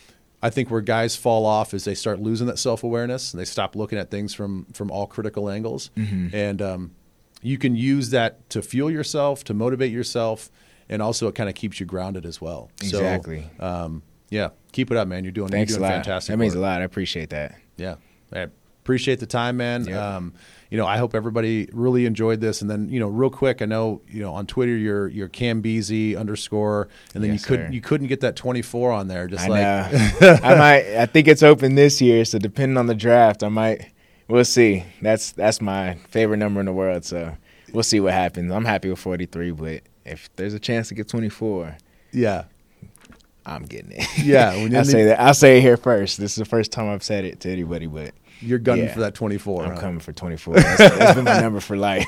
I think where guys fall off is they start losing that self-awareness and they stop looking at things from, from all critical angles. Mm-hmm. And um, you can use that to fuel yourself, to motivate yourself, and also it kind of keeps you grounded as well. Exactly. So, um, yeah, keep it up, man. You're doing, Thanks you're doing a lot. fantastic That means work. a lot. I appreciate that. Yeah. I appreciate the time, man. Yep. Um, you know, I hope everybody really enjoyed this. And then, you know, real quick, I know, you know, on Twitter, you're, you're Cam Beasy underscore, and then Yes, you couldn't, sir. you couldn't get that twenty-four on there. Just I like, know. I might. I think it's open this year, so depending on the draft, I might. We'll see. That's that's my favorite number in the world. So we'll see what happens. I'm happy with forty-three, but if there's a chance to get twenty-four, yeah. I'm getting it. Yeah, when I'll you- say that. I'll say it here first. This is the first time I've said it to anybody, but You're gunning Yeah. for that twenty-four. I'm huh? coming for twenty-four. That's, that's been my number for life.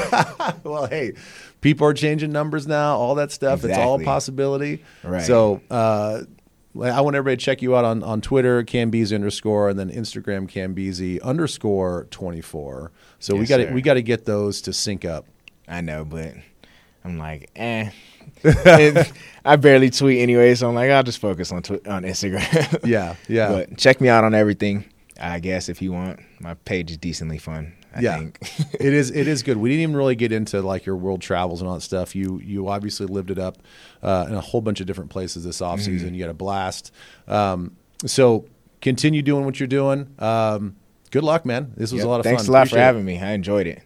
Well, hey, people are changing numbers now, all that stuff. It's all a Exactly. possibility. Right. So uh, I want everybody to check you out on, on Twitter, Cambeasy underscore, and then Instagram, Cambeasy underscore twenty-four. So we Yes, got to sir. we got to get those to sync up. I know, but I'm like, eh. And I barely tweet anyway, so I'm like, I'll just focus on tw- on Instagram. Yeah, yeah. But check me out on everything, I guess, if you want. My page is decently fun, I yeah, think. it is. It is good. We didn't even really get into like your world travels and all that stuff. You you obviously lived it up uh, in a whole bunch of different places this off season. Mm-hmm. You had a blast. Um, so continue doing what you're doing. Um, good luck, man. This was Yep. a lot of Thanks fun. a lot Appreciate for it. having me. I enjoyed it.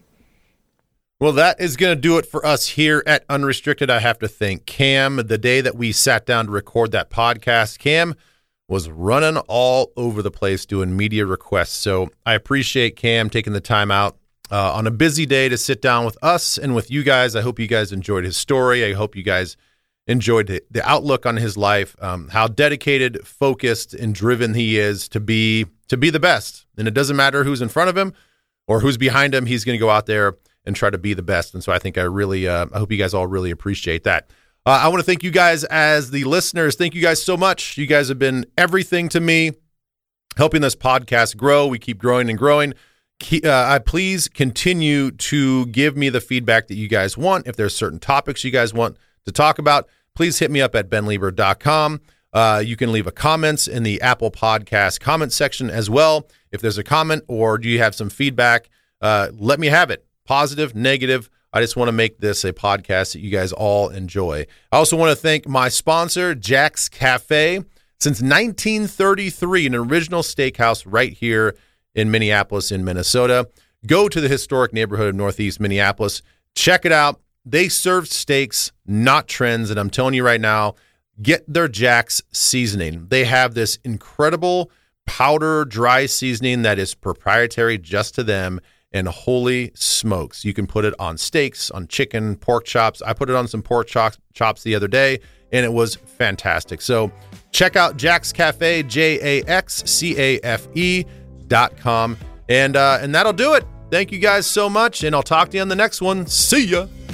Well, that is going to do it for us here at Unrestricted. I have to thank Cam. The day that we sat down to record that podcast, Cam was running all over the place doing media requests. So I appreciate Cam taking the time out uh, on a busy day to sit down with us and with you guys. I hope you guys enjoyed his story. I hope you guys enjoyed the, the outlook on his life, um, how dedicated, focused, and driven he is to be to be the best. And it doesn't matter who's in front of him or who's behind him. He's going to go out there and try to be the best. And so I think I really, uh, I hope you guys all really appreciate that. Uh, I want to thank you guys as the listeners. Thank you guys so much. You guys have been everything to me, helping this podcast grow. We keep growing and growing. Keep, uh, I please continue to give me the feedback that you guys want. If there's certain topics you guys want to talk about, please hit me up at ben lieber dot com. Uh, you can leave a comments in the Apple Podcast comment section as well. If there's a comment or do you have some feedback, uh, let me have it. Positive, negative. I just want to make this a podcast that you guys all enjoy. I also want to thank my sponsor, Jack's Cafe. Since nineteen thirty-three, an original steakhouse right here in Minneapolis, in Minnesota. Go to the historic neighborhood of Northeast Minneapolis. Check it out. They serve steaks, not trends. And I'm telling you right now, get their Jack's seasoning. They have this incredible powder dry seasoning that is proprietary just to them. And holy smokes, you can put it on steaks, on chicken, pork chops. I put it on some pork chops, chops the other day, and it was fantastic. So check out Jack's Cafe, J A X C A F E dot com. And, uh, and that'll do it. Thank you guys so much, and I'll talk to you on the next one. See ya.